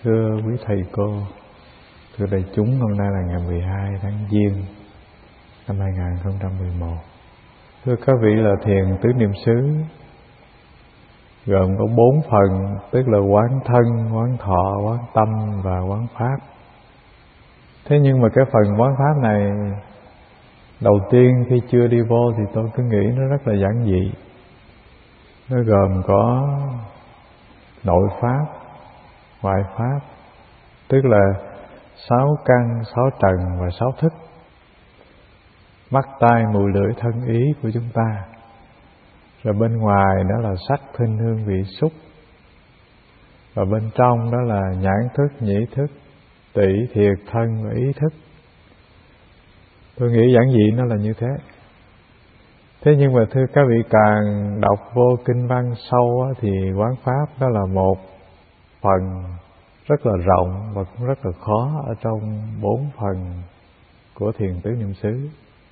Thưa quý thầy cô, thưa đại chúng, hôm nay là ngày 12 tháng Giêng năm 2011. Thưa các vị, là thiền tứ niệm xứ gồm có 4 phần, tức là quán thân, quán thọ, quán tâm và quán pháp. Thế nhưng mà cái phần quán pháp này, đầu tiên khi chưa đi vô thì tôi cứ nghĩ nó rất là giản dị. Nó gồm có nội pháp, ngoại pháp, tức là 6 căn, 6 trần và 6 thức. Mắt, tai, mũi, lưỡi, thân, ý của chúng ta. Rồi bên ngoài đó là sắc, thinh, hương, vị, xúc. Và bên trong đó là nhãn thức, nhĩ thức, tỷ, thiệt, thân và ý thức. Tôi nghĩ giản dị nó là như thế. Thế nhưng mà thưa các vị, càng đọc vô kinh văn sâu á, thì quán pháp đó là một phần rất là rộng và cũng rất là khó ở trong 4 phần của thiền tứ niệm xứ.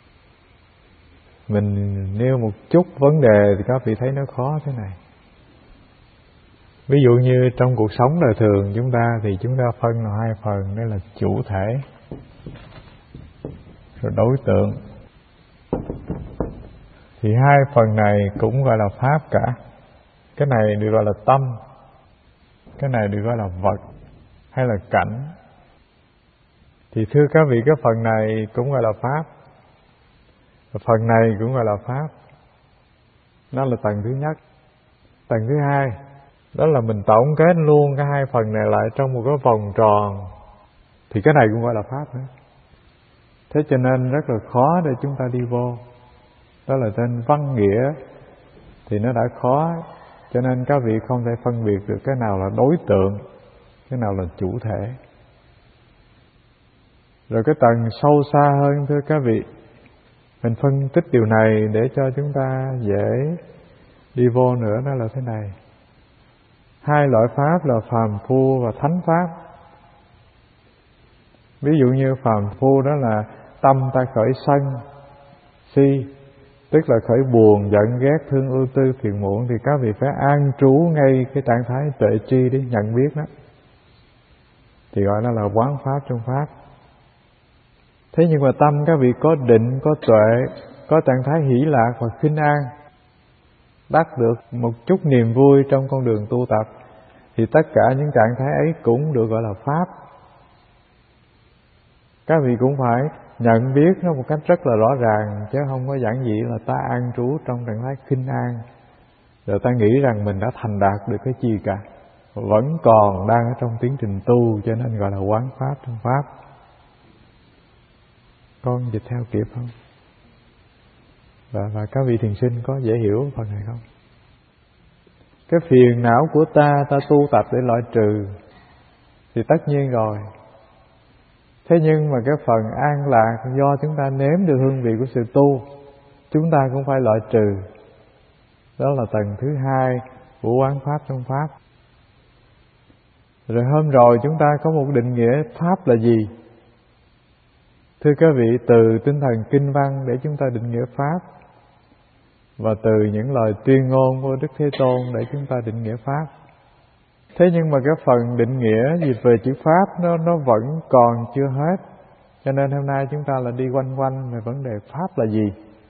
Mình nêu một chút vấn đề thì các vị thấy nó khó thế này. Ví dụ như trong cuộc sống đời thường chúng ta thì chúng ta phân là 2 phần, đó là chủ thể rồi đối tượng. Thì 2 phần này cũng gọi là pháp cả. Cái này được gọi là tâm, cái này được gọi là vật hay là cảnh. Thì thưa các vị, cái phần này cũng gọi là pháp, phần này cũng gọi là pháp. Nó là tầng thứ nhất. Tầng thứ hai, đó là mình tổng kết luôn cái 2 phần này lại trong một cái vòng tròn, thì cái này cũng gọi là pháp nữa. Thế cho nên rất là khó để chúng ta đi vô. Đó là trên văn nghĩa thì nó đã khó, cho nên các vị không thể phân biệt được cái nào là đối tượng, cái nào là chủ thể. Rồi cái tầng sâu xa hơn thưa các vị, mình phân tích điều này để cho chúng ta dễ đi vô nữa, đó là thế này. 2 loại pháp là phàm phu và thánh pháp. Ví dụ như phàm phu đó là tâm ta khởi sân, si, tức là khởi buồn, giận, ghét, thương, ưu tư, phiền muộn, thì các vị phải an trú ngay cái trạng thái tuệ tri để nhận biết đó. Thì gọi đó là quán pháp trong pháp. Thế nhưng mà tâm các vị có định, có tuệ, có trạng thái hỷ lạc và khinh an, đắc được một chút niềm vui trong con đường tu tập, thì tất cả những trạng thái ấy cũng được gọi là pháp. Các vị cũng phải nhận biết nó một cách rất là rõ ràng, chứ không có giản dị là ta an trú trong trạng thái khinh an rồi ta nghĩ rằng mình đã thành đạt được cái gì cả, vẫn còn đang ở trong tiến trình tu, cho nên gọi là quán pháp trong pháp. Con dịch theo kịp không? Và các vị thiền sinh có dễ hiểu phần này không? Cái phiền não của ta tu tập để loại trừ thì tất nhiên rồi. Thế nhưng mà cái phần an lạc do chúng ta nếm được hương vị của sự tu, chúng ta cũng phải loại trừ. Đó là tầng thứ 2 của quán pháp trong pháp. Rồi hôm rồi chúng ta có một định nghĩa pháp là gì? Thưa các vị, từ tinh thần kinh văn để chúng ta định nghĩa pháp, và từ những lời tuyên ngôn của Đức Thế Tôn để chúng ta định nghĩa pháp. Thế nhưng mà cái phần định nghĩa gì về chữ pháp nó vẫn còn chưa hết. Cho nên hôm nay chúng ta là đi quanh quanh về vấn đề pháp là gì.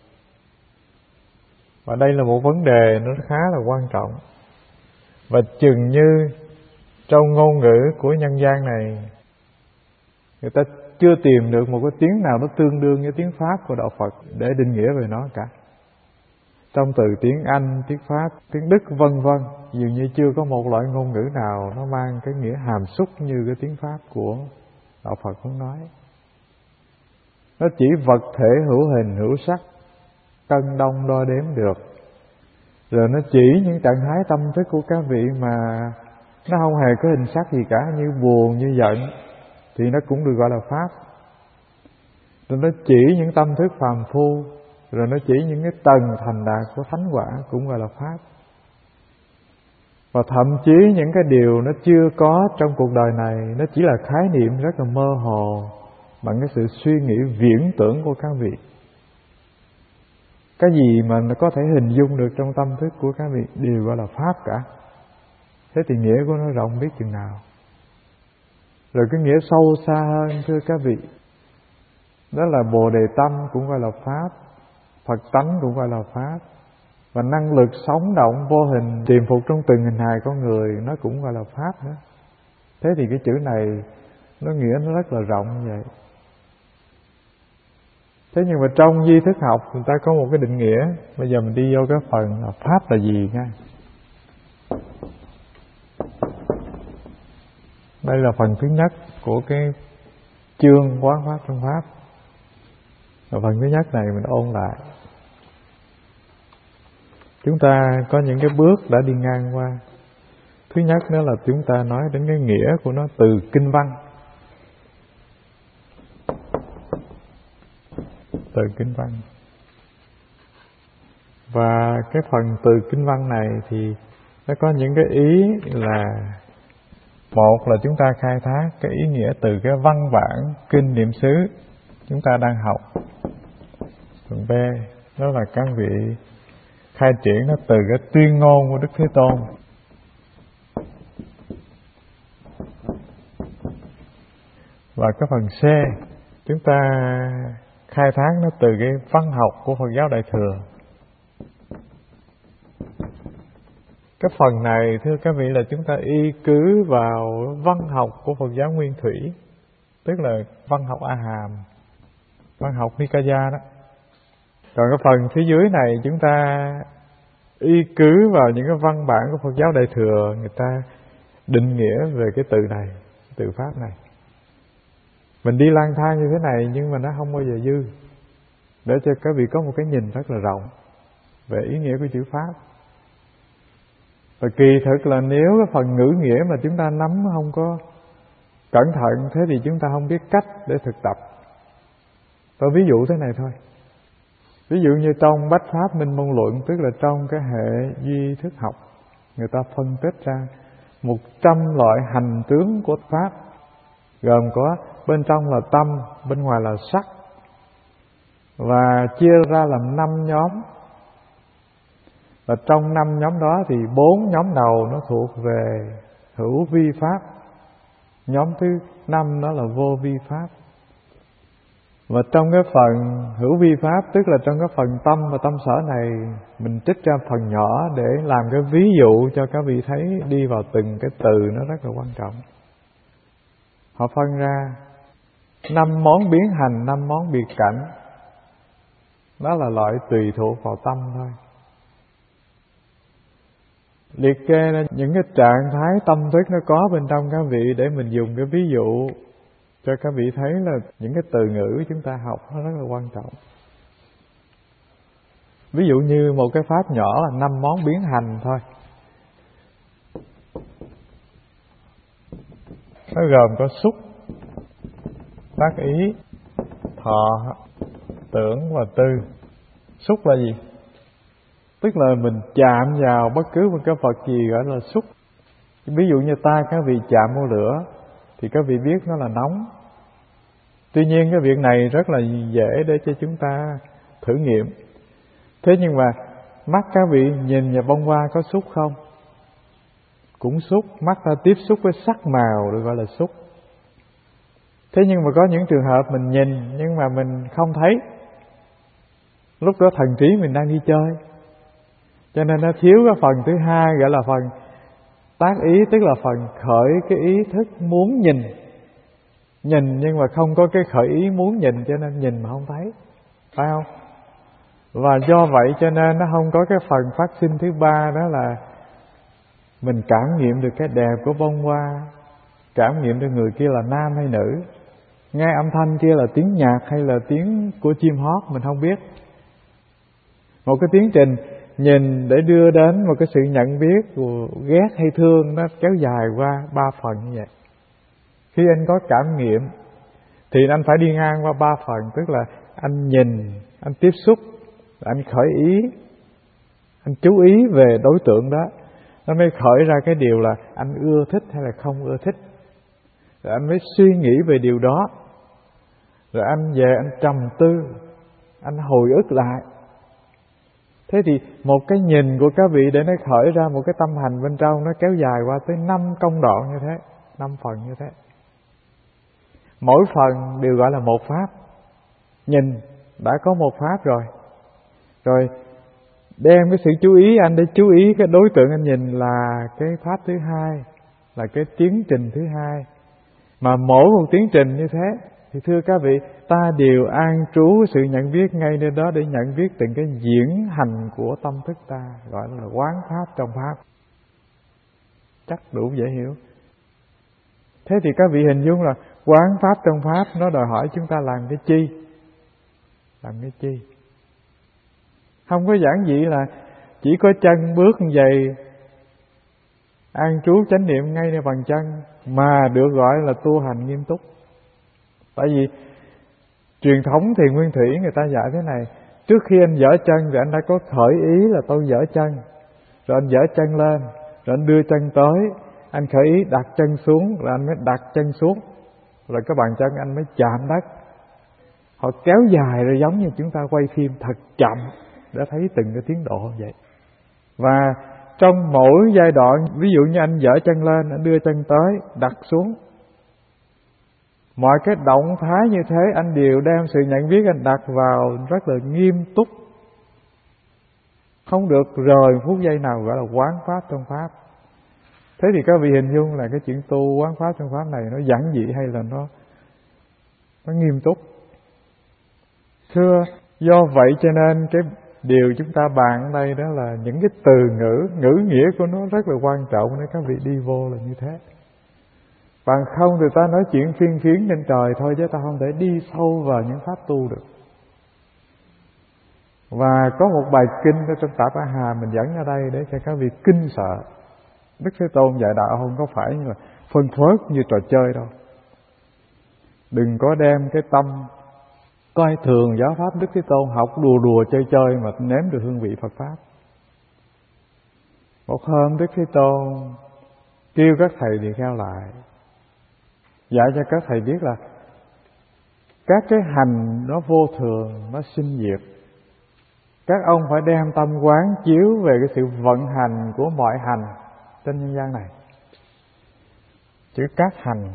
Và đây là một vấn đề nó khá là quan trọng. Và chừng như trong ngôn ngữ của nhân gian này, người ta chưa tìm được một cái tiếng nào nó tương đương với tiếng Pháp của Đạo Phật để định nghĩa về nó cả. Trong từ tiếng Anh, tiếng Pháp, tiếng Đức vân vân, dường như chưa có một loại ngôn ngữ nào nó mang cái nghĩa hàm xúc như cái tiếng Pháp của Đạo Phật muốn nói. Nó chỉ vật thể hữu hình hữu sắc, cân đong đo đếm được. Rồi nó chỉ những trạng thái tâm thức của các vị mà nó không hề có hình sắc gì cả, như buồn, như giận, thì nó cũng được gọi là pháp. Rồi nó chỉ những tâm thức phàm phu, rồi nó chỉ những cái tầng thành đạt của thánh quả cũng gọi là pháp. Và thậm chí những cái điều nó chưa có trong cuộc đời này, nó chỉ là khái niệm rất là mơ hồ bằng cái sự suy nghĩ viễn tưởng của các vị. Cái gì mà nó có thể hình dung được trong tâm thức của các vị đều gọi là pháp cả. Thế thì nghĩa của nó rộng biết chừng nào. Rồi cái nghĩa sâu xa hơn thưa các vị, đó là Bồ Đề Tâm cũng gọi là Pháp, Phật tánh cũng gọi là Pháp, và năng lực sống động vô hình tiềm phục trong từng hình hài con người nó cũng gọi là Pháp nữa. Thế thì cái chữ này nó nghĩa nó rất là rộng như vậy. Thế nhưng mà trong di thức học người ta có một cái định nghĩa. Bây giờ mình đi vô cái phần là Pháp là gì nha. Đây là phần thứ nhất của cái chương Quán Pháp trong Pháp. Và phần thứ nhất này mình ôn lại. Chúng ta có những cái bước đã đi ngang qua. Thứ nhất đó là chúng ta nói đến cái nghĩa của nó từ kinh văn. Từ kinh văn. Và cái phần từ kinh văn này thì nó có những cái ý là, một là chúng ta khai thác cái ý nghĩa từ cái văn bản kinh niệm xứ chúng ta đang học. Phần B đó là các vị khai triển nó từ cái tuyên ngôn của Đức Thế Tôn. Và cái phần C chúng ta khai thác nó từ cái văn học của Phật giáo Đại Thừa. Cái phần này thưa các vị là chúng ta y cứ vào văn học của Phật giáo Nguyên Thủy, tức là văn học A Hàm, văn học Nikaya đó. Còn cái phần phía dưới này chúng ta y cứ vào những cái văn bản của Phật giáo Đại Thừa, người ta định nghĩa về cái từ này, từ Pháp này. Mình đi lang thang như thế này nhưng mà nó không bao giờ dư, để cho các vị có một cái nhìn rất là rộng về ý nghĩa của chữ Pháp. Và kỳ thực là nếu cái phần ngữ nghĩa mà chúng ta nắm không có cẩn thận, thế thì chúng ta không biết cách để thực tập. Tôi ví dụ thế này thôi. Ví dụ như trong Bách Pháp Minh Môn Luận, tức là trong cái hệ duy thức học, người ta phân tích ra 100 loại hành tướng của Pháp, gồm có bên trong là tâm, bên ngoài là sắc, và chia ra làm 5 nhóm. Và trong 5 nhóm đó thì 4 nhóm đầu nó thuộc về hữu vi Pháp, nhóm thứ 5 đó là vô vi Pháp. Và trong cái phần hữu vi Pháp, tức là trong cái phần tâm và tâm sở này, mình trích ra phần nhỏ để làm cái ví dụ cho các vị thấy đi vào từng cái từ nó rất là quan trọng. Họ phân ra 5 món biến hành, 5 món biệt cảnh. Đó là loại tùy thuộc vào tâm thôi. Liệt kê ra những cái trạng thái tâm thức nó có bên trong các vị để mình dùng cái ví dụ cho các vị thấy là những cái từ ngữ chúng ta học nó rất là quan trọng. Ví dụ như một cái pháp nhỏ là 5 món biến hành thôi. Nó gồm có xúc, tác ý, thọ, tưởng và tư. Xúc là gì? Tức là mình chạm vào bất cứ một cái vật gì gọi là xúc. Ví dụ như tay các vị chạm vô lửa thì các vị biết nó là nóng. Tuy nhiên cái việc này rất là dễ để cho chúng ta thử nghiệm. Thế nhưng mà mắt các vị nhìn vào bông hoa có xúc không? Cũng xúc. Mắt ta tiếp xúc với sắc màu được gọi là xúc. Thế nhưng mà có những trường hợp mình nhìn nhưng mà mình không thấy. Lúc đó thần trí mình đang đi chơi, cho nên nó thiếu cái phần thứ hai gọi là phần tác ý, tức là phần khởi cái ý thức muốn nhìn. Nhìn nhưng mà không có cái khởi ý muốn nhìn, cho nên nhìn mà không thấy, phải không? Và do vậy cho nên nó không có cái phần phát sinh thứ ba, đó là mình cảm nghiệm được cái đẹp của bông hoa, cảm nghiệm được người kia là nam hay nữ, nghe âm thanh kia là tiếng nhạc hay là tiếng của chim hót mình không biết. Một cái tiến trình nhìn để đưa đến một cái sự nhận biết của ghét hay thương, nó kéo dài qua 3 phần như vậy. Khi anh có cảm nghiệm thì anh phải đi ngang qua 3 phần, tức là anh nhìn, anh tiếp xúc, anh khởi ý, anh chú ý về đối tượng đó, nó mới khởi ra cái điều là anh ưa thích hay là không ưa thích. Rồi anh mới suy nghĩ về điều đó, rồi anh về anh trầm tư, anh hồi ức lại. Thế thì một cái nhìn của các vị để nó khởi ra một cái tâm hành bên trong, nó kéo dài qua tới 5 công đoạn như thế, 5 phần như thế. mỗi phần đều gọi là một pháp. Nhìn đã có một pháp rồi. Rồi đem cái sự chú ý anh để chú ý cái đối tượng anh nhìn là cái pháp thứ hai, là cái tiến trình thứ hai. Mà mỗi một tiến trình như thế thì thưa các vị, ta đều an trú sự nhận biết ngay nơi đó để nhận biết từng cái diễn hành của tâm thức ta, gọi là quán pháp trong pháp. Chắc đủ dễ hiểu. Thế thì các vị hình dung là quán pháp trong pháp nó đòi hỏi chúng ta làm cái chi? Làm cái chi? Không có giản dị là chỉ có chân bước như vậy, an trú chánh niệm ngay nơi bàn chân, mà được gọi là tu hành nghiêm túc. Tại vì truyền thống Thiền Nguyên Thủy người ta dạy thế này: trước khi anh dở chân thì anh đã có khởi ý là tôi dở chân, rồi anh dở chân lên, rồi anh đưa chân tới, anh khởi ý đặt chân xuống, rồi anh mới đặt chân xuống, rồi cái bàn chân anh mới chạm đất. Họ kéo dài rồi giống như chúng ta quay phim thật chậm để thấy từng cái tiến độ vậy. Và trong mỗi giai đoạn, ví dụ như anh dở chân lên, anh đưa chân tới, đặt xuống, mọi cái động thái như thế anh đều đem sự nhận biết anh đặt vào rất là nghiêm túc, không được rời phút giây nào, gọi là quán pháp trong pháp. Thế thì các vị hình dung là cái chuyện tu quán pháp trong pháp này nó giản dị hay là nó nghiêm túc? Thưa, do vậy cho nên cái điều chúng ta bàn ở đây đó là những cái từ ngữ nghĩa của nó rất là quan trọng để các vị đi vô là như thế. Bằng không thì ta nói chuyện phiên phiến trên trời thôi, chứ ta không thể đi sâu vào những pháp tu được. Và có một bài kinh ở trong Tạp A Hà mình dẫn ra đây để cho các vị kinh sợ. Đức Thế Tôn dạy đạo không có phải như là phân phớt như trò chơi đâu. Đừng có đem cái tâm coi thường giáo pháp Đức Thế Tôn, học đùa chơi mà nếm được hương vị Phật pháp. Một hôm Đức Thế Tôn kêu các thầy tỳ kheo lại, dạy cho các thầy biết là các cái hành nó vô thường, nó sinh diệt. Các ông phải đem tâm quán chiếu về cái sự vận hành của mọi hành trên nhân gian này. Chữ các hành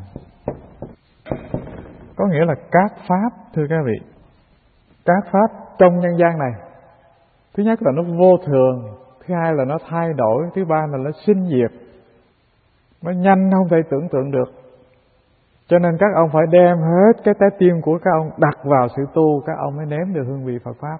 có nghĩa là các pháp, thưa các vị. Các pháp trong nhân gian này, thứ nhất là nó vô thường, thứ hai là nó thay đổi, thứ ba là nó sinh diệt. Nó nhanh không thể tưởng tượng được. Cho nên các ông phải đem hết cái trái tim của các ông đặt vào sự tu, các ông mới nếm được hương vị Phật pháp.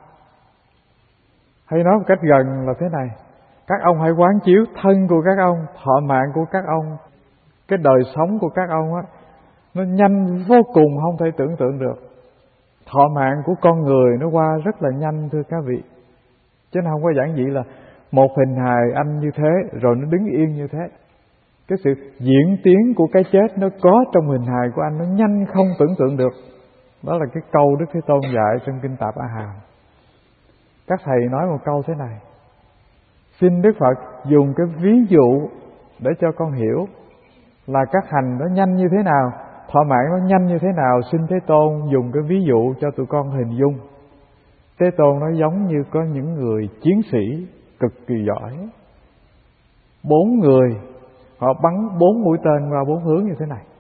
Hay nói một cách gần là thế này: các ông hãy quán chiếu thân của các ông, thọ mạng của các ông, cái đời sống của các ông á, nó nhanh vô cùng không thể tưởng tượng được. Thọ mạng của con người nó qua rất là nhanh, thưa các vị. Chứ nó không có giản dị là một hình hài anh như thế rồi nó đứng yên như thế. Cái sự diễn tiến của cái chết nó có trong hình hài của anh, nó nhanh không tưởng tượng được. Đó là cái câu Đức Thế Tôn dạy trong Kinh Tạp A Hàm. Các thầy nói một câu thế này: xin Đức Phật dùng cái ví dụ để cho con hiểu là các hành nó nhanh như thế nào, thọ mạng nó nhanh như thế nào. Xin Thế Tôn dùng cái ví dụ cho tụi con hình dung. Thế Tôn nói giống như có những người chiến sĩ cực kỳ giỏi, 4 người họ bắn 4 mũi tên vào 4 hướng như thế này.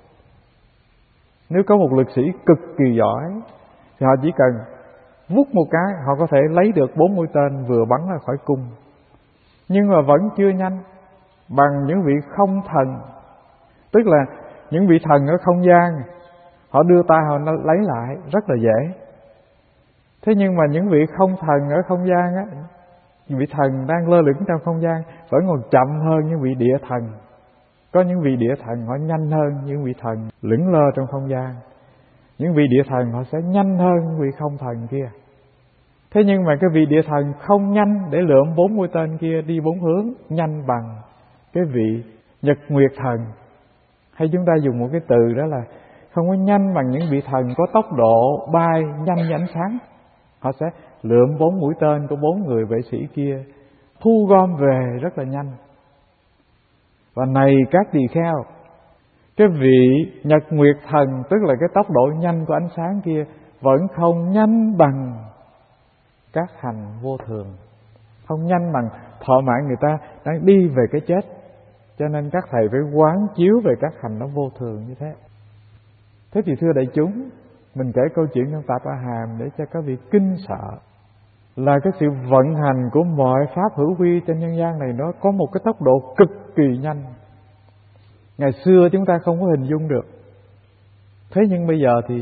Nếu có một lực sĩ cực kỳ giỏi thì họ chỉ cần vút một cái, họ có thể lấy được 4 mũi tên vừa bắn ra khỏi cung. Nhưng mà vẫn chưa nhanh bằng những vị không thần. Tức là những vị thần ở không gian, họ đưa tay họ lấy lại rất là dễ. Thế nhưng mà những vị không thần ở không gian á, những vị thần đang lơ lửng trong không gian vẫn còn chậm hơn những vị địa thần. Có những vị địa thần họ nhanh hơn những vị thần lững lơ trong không gian. Những vị địa thần họ sẽ nhanh hơn những vị không thần kia. Thế nhưng mà cái vị địa thần không nhanh để lượm 4 mũi tên kia đi 4 hướng nhanh bằng cái vị nhật nguyệt thần. Hay chúng ta dùng một cái từ đó là không có nhanh bằng những vị thần có tốc độ bay nhanh như ánh sáng. Họ sẽ lượm 4 mũi tên của 4 người vệ sĩ kia, thu gom về rất là nhanh. Và này các tỳ kheo, cái vị nhật nguyệt thần, tức là cái tốc độ nhanh của ánh sáng kia, vẫn không nhanh bằng các hành vô thường, không nhanh bằng thọ mạng người ta đang đi về cái chết. Cho nên các thầy phải quán chiếu về các hành nó vô thường như thế. Thế thì thưa đại chúng, mình kể câu chuyện trong Tạp A Hàm để cho các vị kinh sợ, là cái sự vận hành của mọi pháp hữu vi trên nhân gian này nó có một cái tốc độ cực kỳ nhanh. Ngày xưa chúng ta không có hình dung được. Thế nhưng bây giờ thì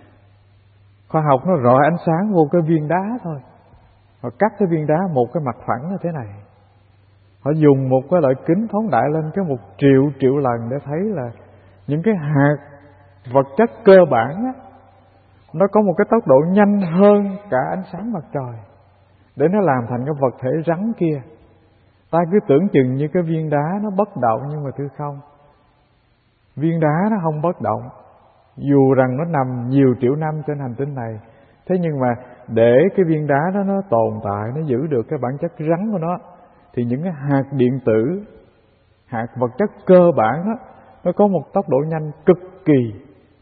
khoa học nó rọi ánh sáng vô cái viên đá thôi. Họ cắt cái viên đá một cái mặt phẳng như thế này. Họ dùng một cái loại kính phóng đại lên cái 1 triệu lần để thấy là những cái hạt vật chất cơ bản á, nó có một cái tốc độ nhanh hơn cả ánh sáng mặt trời để nó làm thành cái vật thể rắn kia. Ta cứ tưởng chừng như cái viên đá nó bất động, nhưng mà thưa không. Viên đá nó không bất động, dù rằng nó nằm nhiều triệu năm trên hành tinh này. Thế nhưng mà để cái viên đá đó nó tồn tại, nó giữ được cái bản chất rắn của nó, thì những cái hạt điện tử, hạt vật chất cơ bản đó, nó có một tốc độ nhanh cực kỳ.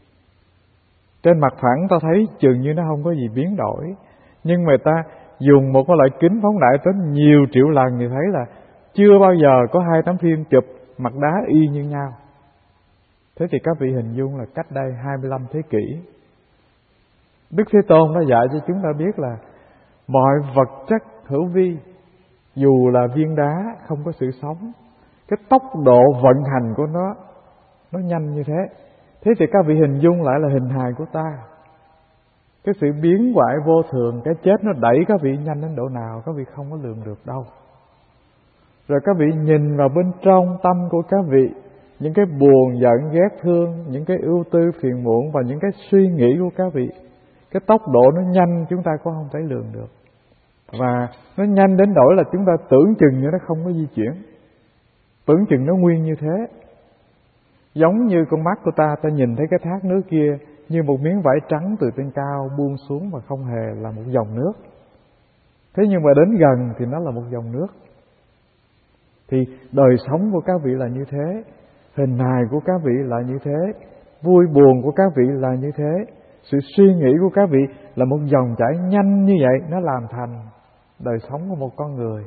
Trên mặt phẳng ta thấy chừng như nó không có gì biến đổi, nhưng mà ta dùng một cái loại kính phóng đại tới nhiều triệu lần thì thấy là chưa bao giờ có 2 tấm phim chụp mặt đá y như nhau. Thế thì các vị hình dung là cách đây 25 thế kỷ, Đức Thế Tôn đã dạy cho chúng ta biết là mọi vật chất hữu vi, dù là viên đá không có sự sống, cái tốc độ vận hành của nó nhanh như thế. Thế thì các vị hình dung lại là hình hài của ta, cái sự biến hoại vô thường, cái chết nó đẩy các vị nhanh đến độ nào các vị không có lường được đâu. Rồi các vị nhìn vào bên trong tâm của các vị, những cái buồn giận ghét thương, những cái ưu tư phiền muộn và những cái suy nghĩ của các vị, cái tốc độ nó nhanh chúng ta cũng không thể lường được. Và nó nhanh đến nỗi là chúng ta tưởng chừng như nó không có di chuyển, tưởng chừng nó nguyên như thế. Giống như con mắt của ta nhìn thấy cái thác nước kia như một miếng vải trắng từ trên cao buông xuống và không hề là một dòng nước. Thế nhưng mà đến gần thì nó là một dòng nước. Thì đời sống của các vị là như thế, hình hài của các vị là như thế, vui buồn của các vị là như thế, sự suy nghĩ của các vị là một dòng chảy nhanh như vậy, nó làm thành đời sống của một con người.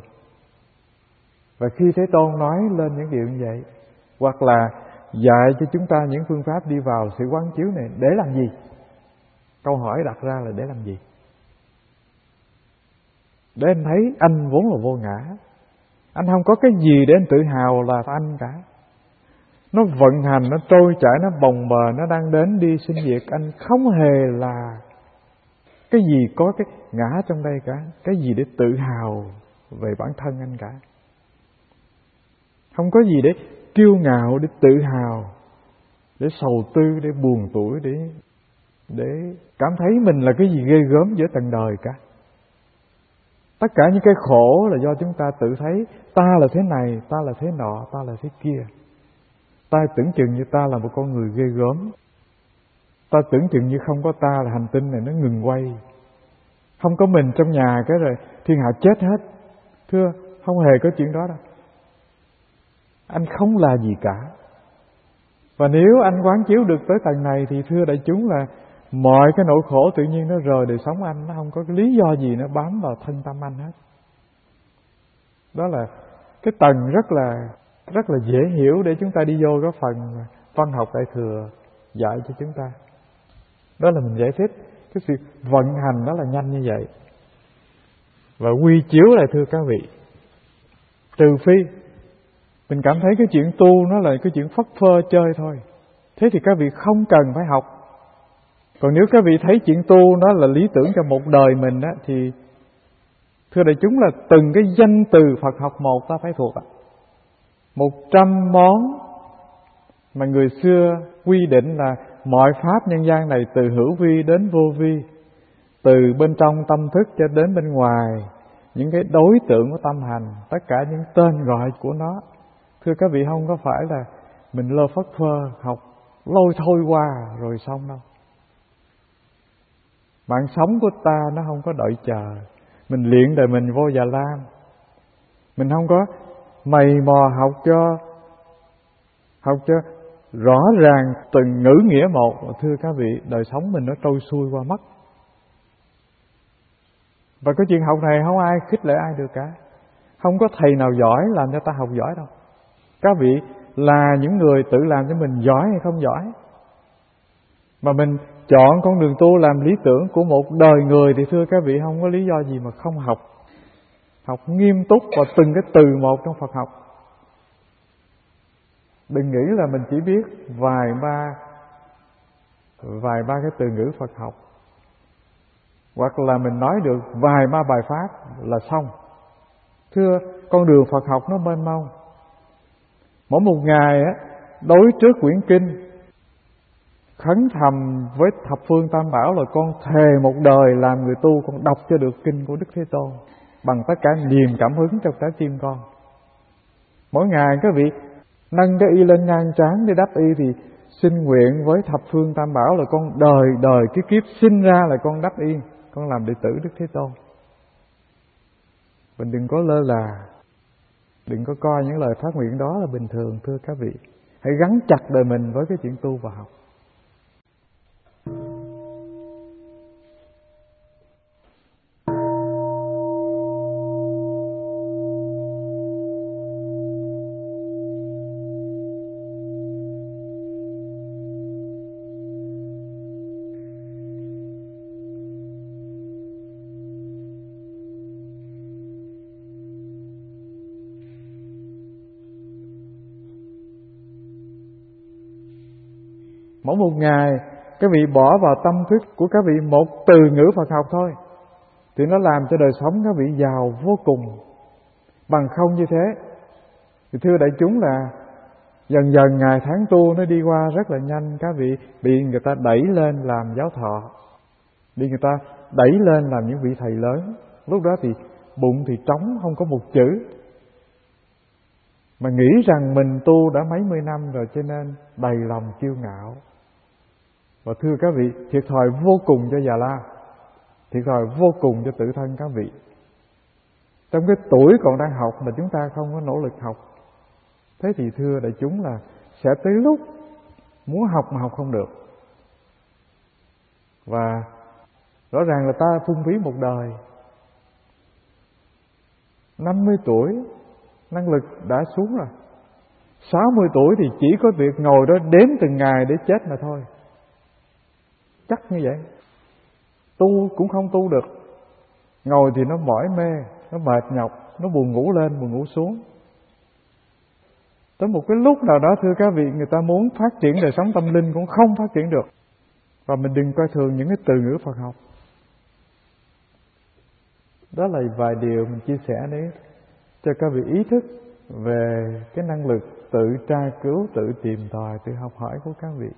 Và khi Thế Tôn nói lên những điều như vậy, hoặc là dạy cho chúng ta những phương pháp đi vào sự quán chiếu này để làm gì? Câu hỏi đặt ra là để làm gì? Để anh thấy anh vốn là vô ngã, anh không có cái gì để anh tự hào là anh cả. Nó vận hành, nó trôi chảy, nó bồng bềnh, nó đang đến đi sinh diệt. Anh không hề là cái gì có cái ngã trong đây cả, cái gì để tự hào về bản thân anh cả. Không có gì để kiêu ngạo, để tự hào, để sầu tư, để buồn tủi, để cảm thấy mình là cái gì ghê gớm giữa tầng đời cả. Tất cả những cái khổ là do chúng ta tự thấy ta là thế này, ta là thế nọ, ta là thế kia. Ta tưởng chừng như ta là một con người ghê gớm. Ta tưởng chừng như không có ta là hành tinh này nó ngừng quay. Không có mình trong nhà cái rồi thiên hạ chết hết. Thưa, không hề có chuyện đó đâu. Anh không là gì cả. Và nếu anh quán chiếu được tới tầng này thì thưa đại chúng là mọi cái nỗi khổ tự nhiên nó rời đời sống anh, nó không có cái lý do gì nó bám vào thân tâm anh hết. Đó là cái tầng rất là dễ hiểu để chúng ta đi vô cái phần văn học Đại Thừa dạy cho chúng ta. Đó là mình giải thích cái sự vận hành đó là nhanh như vậy. Và quy chiếu lại thưa các vị, trừ phi mình cảm thấy cái chuyện tu nó là cái chuyện phất phơ chơi thôi, thế thì các vị không cần phải học. Còn nếu các vị thấy chuyện tu nó là lý tưởng cho một đời mình á, thì thưa đại chúng là từng cái danh từ Phật học một ta phải thuộc. 100 món mà người xưa quy định là mọi pháp nhân gian này từ hữu vi đến vô vi, từ bên trong tâm thức cho đến bên ngoài, những cái đối tượng của tâm hành, tất cả những tên gọi của nó. Thưa các vị, không có phải là mình lơ phất phơ học lôi thôi qua rồi xong đâu. Mạng sống của ta nó không có đợi chờ. Mình luyện đời mình vô Già Lam, mình không có mày mò học cho rõ ràng từng ngữ nghĩa một. Thưa các vị, đời sống mình nó trôi xuôi qua mất. Và cái chuyện học này không ai khích lệ ai được cả. Không có thầy nào giỏi làm cho ta học giỏi đâu. Các vị là những người tự làm cho mình giỏi hay không giỏi. Mà mình chọn con đường tu làm lý tưởng của một đời người thì thưa các vị không có lý do gì mà không học. Học nghiêm túc và từng cái từ một trong Phật học. Đừng nghĩ là mình chỉ biết vài ba cái từ ngữ Phật học, hoặc là mình nói được vài ba bài pháp là xong. Thưa, con đường Phật học nó mênh mông. Mỗi một ngày á, đối trước quyển kinh khấn thầm với thập phương Tam Bảo là con thề một đời làm người tu, con đọc cho được kinh của Đức Thế Tôn bằng tất cả niềm cảm hứng trong trái tim con. Mỗi ngày các vị nâng cái y lên ngang trán để đắp y thì xin nguyện với thập phương Tam Bảo là con đời đời kiếp sinh ra là con đắp y, con làm đệ tử Đức Thế Tôn. Mình đừng có lơ là, đừng có coi những lời phát nguyện đó là bình thường. Thưa các vị, hãy gắn chặt đời mình với cái chuyện tu và học. Mỗi một ngày các vị bỏ vào tâm thức của các vị một từ ngữ Phật học thôi thì nó làm cho đời sống các vị giàu vô cùng. Bằng không như thế thì thưa đại chúng là dần dần ngày tháng tu nó đi qua rất là nhanh. Các vị bị người ta đẩy lên làm giáo thọ, bị người ta đẩy lên làm những vị thầy lớn. Lúc đó thì bụng thì trống, không có một chữ, mà nghĩ rằng mình tu đã mấy mươi năm rồi cho nên đầy lòng kiêu ngạo. Và thưa các vị, thiệt thòi vô cùng cho Già La, thiệt thòi vô cùng cho tự thân các vị. Trong cái tuổi còn đang học mà chúng ta không có nỗ lực học, thế thì thưa đại chúng là sẽ tới lúc muốn học mà học không được. Và rõ ràng là ta phung phí một đời. 50 tuổi năng lực đã xuống rồi, 60 tuổi thì chỉ có việc ngồi đó đếm từng ngày để chết mà thôi. Chắc như vậy. Tu cũng không tu được. Ngồi thì nó mỏi mê, nó mệt nhọc, nó buồn ngủ lên, buồn ngủ xuống. Tới một cái lúc nào đó thưa các vị, người ta muốn phát triển đời sống tâm linh cũng không phát triển được. Và mình đừng coi thường những cái từ ngữ Phật học. Đó là vài điều mình chia sẻ để cho các vị ý thức về cái năng lực tự tra cứu, tự tìm tòi, tự học hỏi của các vị.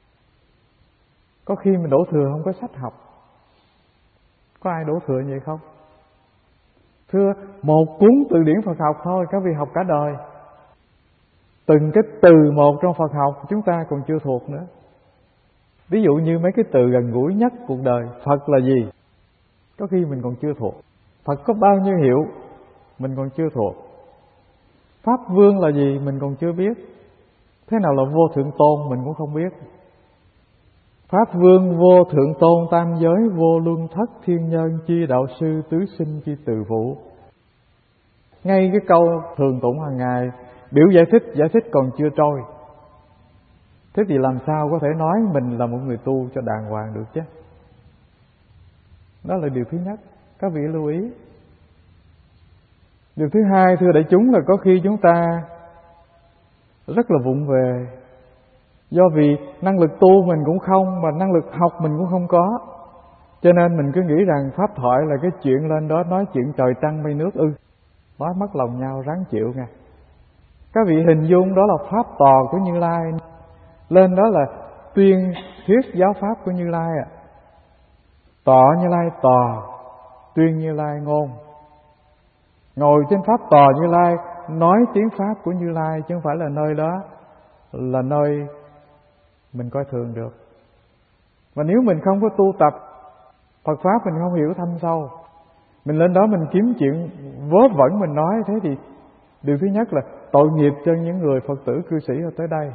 Có khi mình đổ thừa không có sách học. Có ai đổ thừa vậy không? Thưa, một cuốn từ điển Phật học thôi các vị học cả đời. Từng cái từ một trong Phật học chúng ta còn chưa thuộc nữa. Ví dụ như mấy cái từ gần gũi nhất cuộc đời, Phật là gì? Có khi mình còn chưa thuộc. Phật có bao nhiêu hiệu mình còn chưa thuộc. Pháp Vương là gì mình còn chưa biết. Thế nào là vô thượng tôn mình cũng không biết. Pháp Vương vô thượng tôn tam giới vô luân thất thiên nhân chi đạo sư tứ sinh chi từ vũ. Ngay cái câu thường tụng hàng ngày biểu giải thích còn chưa trôi. Thế thì làm sao có thể nói mình là một người tu cho đàng hoàng được chứ? Đó là điều thứ nhất, các vị lưu ý. Điều thứ hai thưa đại chúng là có khi chúng ta rất là vụng về. Do vì năng lực tu mình cũng không, mà năng lực học mình cũng không có, cho nên mình cứ nghĩ rằng pháp thoại là cái chuyện lên đó nói chuyện trời trăng mây nước nói mất lòng nhau ráng chịu nha. Các vị hình dung đó là pháp tò của Như Lai, lên đó là tuyên thuyết giáo pháp của Như Lai ạ. Tọ Như Lai tò, tuyên Như Lai ngôn. Ngồi trên pháp tò Như Lai, nói tiếng pháp của Như Lai, chứ không phải là nơi đó là nơi mình coi thường được. Và nếu mình không có tu tập Phật pháp, mình không hiểu thâm sâu, mình lên đó mình kiếm chuyện vớ vẩn mình nói, thế thì điều thứ nhất là tội nghiệp cho những người Phật tử cư sĩ ở tới đây.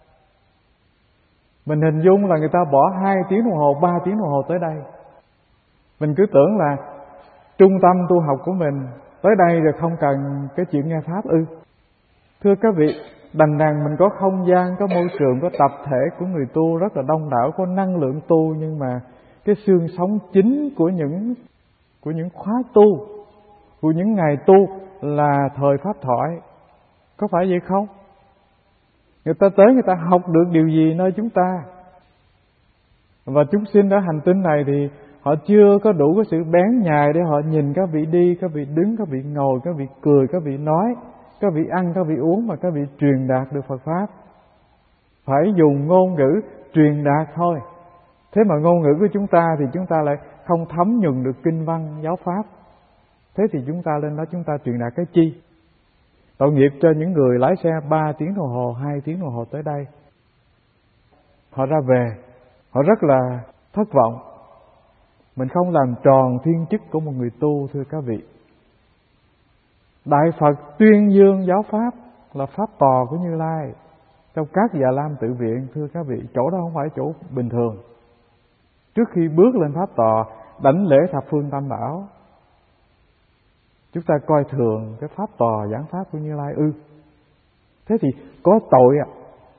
Mình hình dung là người ta bỏ 2 tiếng đồng hồ, 3 tiếng đồng hồ tới đây. Mình cứ tưởng là trung tâm tu học của mình tới đây rồi không cần cái chuyện nghe pháp ư. Thưa các vị, đành rằng mình có không gian, có môi trường, có tập thể của người tu rất là đông đảo, có năng lượng tu, nhưng mà cái xương sống chính của những khóa tu, của những ngày tu là thời pháp thoại. Có phải vậy không? Người ta tới người ta học được điều gì nơi chúng ta? Và chúng sinh ở hành tinh này thì họ chưa có đủ cái sự bén nhạy để họ nhìn các vị đi, các vị đứng, các vị ngồi, các vị cười, các vị nói, các vị ăn, các vị uống mà các vị truyền đạt được Phật Pháp. Phải dùng ngôn ngữ truyền đạt thôi. Thế mà ngôn ngữ của chúng ta thì chúng ta lại không thấm nhuần được kinh văn giáo Pháp. Thế thì chúng ta lên đó chúng ta truyền đạt cái chi? Tội nghiệp cho những người lái xe 3 tiếng đồng hồ, 2 tiếng đồng hồ tới đây. Họ ra về, họ rất là thất vọng. Mình không làm tròn thiên chức của một người tu, thưa các vị. Đại Phật tuyên dương giáo Pháp là Pháp tò của Như Lai trong các Già Lam tự viện, thưa các vị. Chỗ đó không phải chỗ bình thường. Trước khi bước lên Pháp tò, đảnh lễ thập phương Tam Bảo, chúng ta coi thường cái Pháp tò giảng Pháp của Như Lai ư? Thế thì có tội ạ.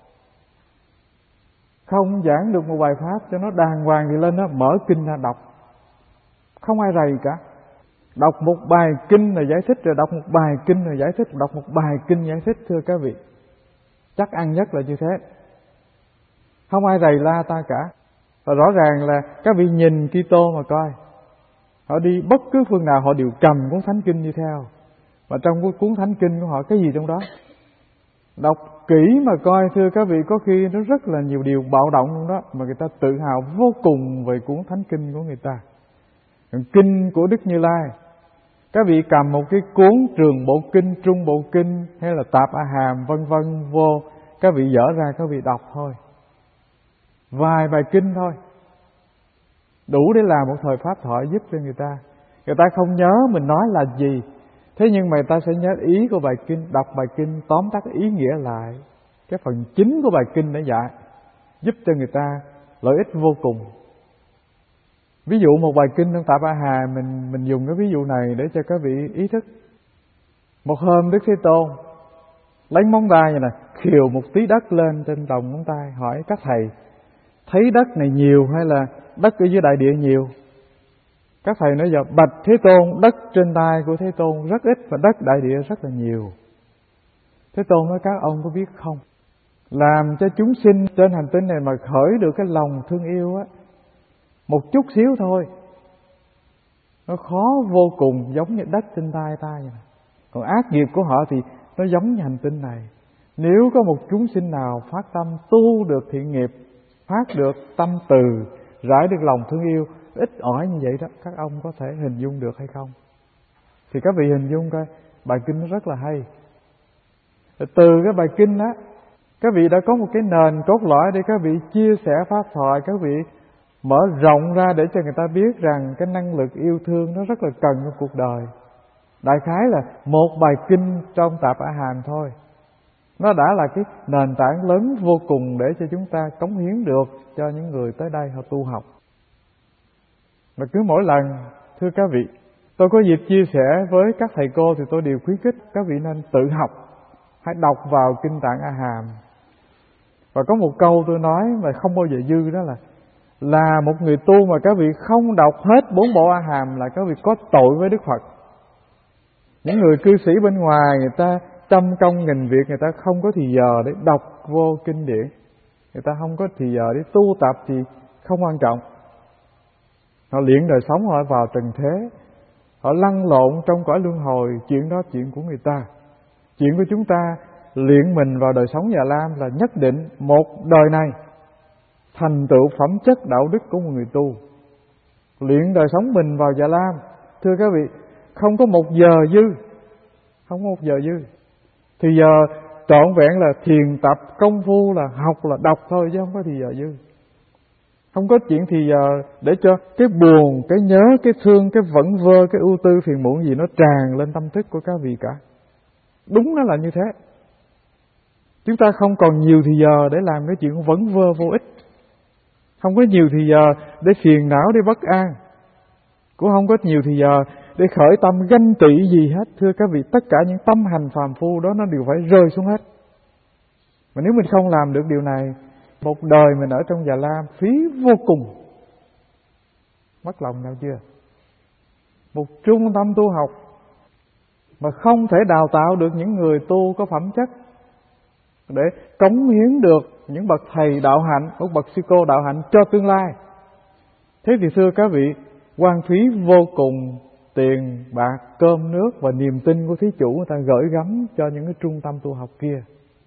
Không giảng được một bài Pháp cho nó đàng hoàng thì lên đó mở kinh ra đọc. Không ai rầy cả. Đọc một bài kinh rồi giải thích, rồi đọc một bài kinh rồi giải thích, đọc một bài kinh giải thích, thưa các vị. Chắc ăn nhất là như thế. Không ai rầy la ta cả. Và rõ ràng là các vị nhìn Kitô mà coi. Họ đi bất cứ phương nào họ đều cầm cuốn Thánh Kinh đi theo. Và trong cái cuốn Thánh Kinh của họ cái gì trong đó? Đọc kỹ mà coi, thưa các vị, có khi nó rất là nhiều điều bạo động trong đó, mà người ta tự hào vô cùng về cuốn Thánh Kinh của người ta. Kinh của Đức Như Lai, các vị cầm một cái cuốn Trường Bộ Kinh, Trung Bộ Kinh hay là Tạp A Hàm vân vân vô, các vị dở ra các vị đọc thôi. Vài bài kinh thôi, đủ để làm một thời pháp thoại giúp cho người ta. Người ta không nhớ mình nói là gì, thế nhưng mà người ta sẽ nhớ ý của bài kinh, đọc bài kinh tóm tắt ý nghĩa lại, cái phần chính của bài kinh để dạy, giúp cho người ta lợi ích vô cùng. Ví dụ một bài kinh trong Tạp A Hàm, mình dùng cái ví dụ này để cho các vị ý thức. Một hôm Đức Thế Tôn lấy móng tay như này khều một tí đất lên trên lòng móng tay, hỏi các thầy thấy đất này nhiều hay là đất ở dưới đại địa nhiều? Các thầy nói giờ bạch Thế Tôn, đất trên tay của Thế Tôn rất ít và đất đại địa rất là nhiều. Thế Tôn nói các ông có biết không, làm cho chúng sinh trên hành tinh này mà khởi được cái lòng thương yêu á, một chút xíu thôi, nó khó vô cùng, giống như đất trên tay ta vậy. Còn ác nghiệp của họ thì nó giống như hành tinh này. Nếu có một chúng sinh nào phát tâm tu được thiện nghiệp, phát được tâm từ, rải được lòng thương yêu, ít ỏi như vậy đó, các ông có thể hình dung được hay không? Thì các vị hình dung coi, bài kinh nó rất là hay. Từ cái bài kinh đó, các vị đã có một cái nền cốt lõi để các vị chia sẻ pháp thoại, các vị mở rộng ra để cho người ta biết rằng cái năng lực yêu thương nó rất là cần trong cuộc đời. Đại khái là một bài kinh trong Tạp A Hàm thôi, nó đã là cái nền tảng lớn vô cùng để cho chúng ta cống hiến được cho những người tới đây họ tu học. Và cứ mỗi lần, thưa các vị, tôi có dịp chia sẻ với các thầy cô thì tôi đều khuyến khích các vị nên tự học, hãy đọc vào Kinh Tạng A Hàm. Và có một câu tôi nói mà không bao giờ dư, đó là một người tu mà các vị không đọc hết 4 bộ A Hàm là các vị có tội với Đức Phật. Những người cư sĩ bên ngoài, người ta trăm công nghìn việc, người ta không có thì giờ để đọc vô kinh điển, người ta không có thì giờ để tu tập thì không quan trọng. Họ luyện đời sống họ vào trần thế, họ lăn lộn trong cõi luân hồi, chuyện đó chuyện của người ta. Chuyện của chúng ta luyện mình vào đời sống Già Lam là nhất định một đời này thành tựu phẩm chất đạo đức của một người tu. Luyện đời sống mình vào Già Lam, thưa các vị, không có một giờ dư, không có một giờ dư. Thì giờ trọn vẹn là thiền tập, công phu là học là đọc thôi, chứ không có thì giờ dư. Không có chuyện thì giờ để cho cái buồn, cái nhớ, cái thương, cái vẩn vơ, cái ưu tư phiền muộn gì nó tràn lên tâm thức của các vị cả. Đúng nó là như thế. Chúng ta không còn nhiều thì giờ để làm cái chuyện vẩn vơ vô ích. Không có nhiều thì giờ để phiền não, để bất an. Cũng không có nhiều thì giờ để khởi tâm ganh tị gì hết. Thưa các vị, tất cả những tâm hành phàm phu đó nó đều phải rơi xuống hết. Mà nếu mình không làm được điều này, một đời mình ở trong Già Lam phí vô cùng. Mất lòng nào chưa? Một trung tâm tu học mà không thể đào tạo được những người tu có phẩm chất để cống hiến được những bậc thầy đạo hạnh, một bậc sư cô đạo hạnh cho tương lai. Thế thì thưa các vị, hoang phí vô cùng tiền bạc, cơm nước và niềm tin của thí chủ người ta gửi gắm cho những cái trung tâm tu học kia.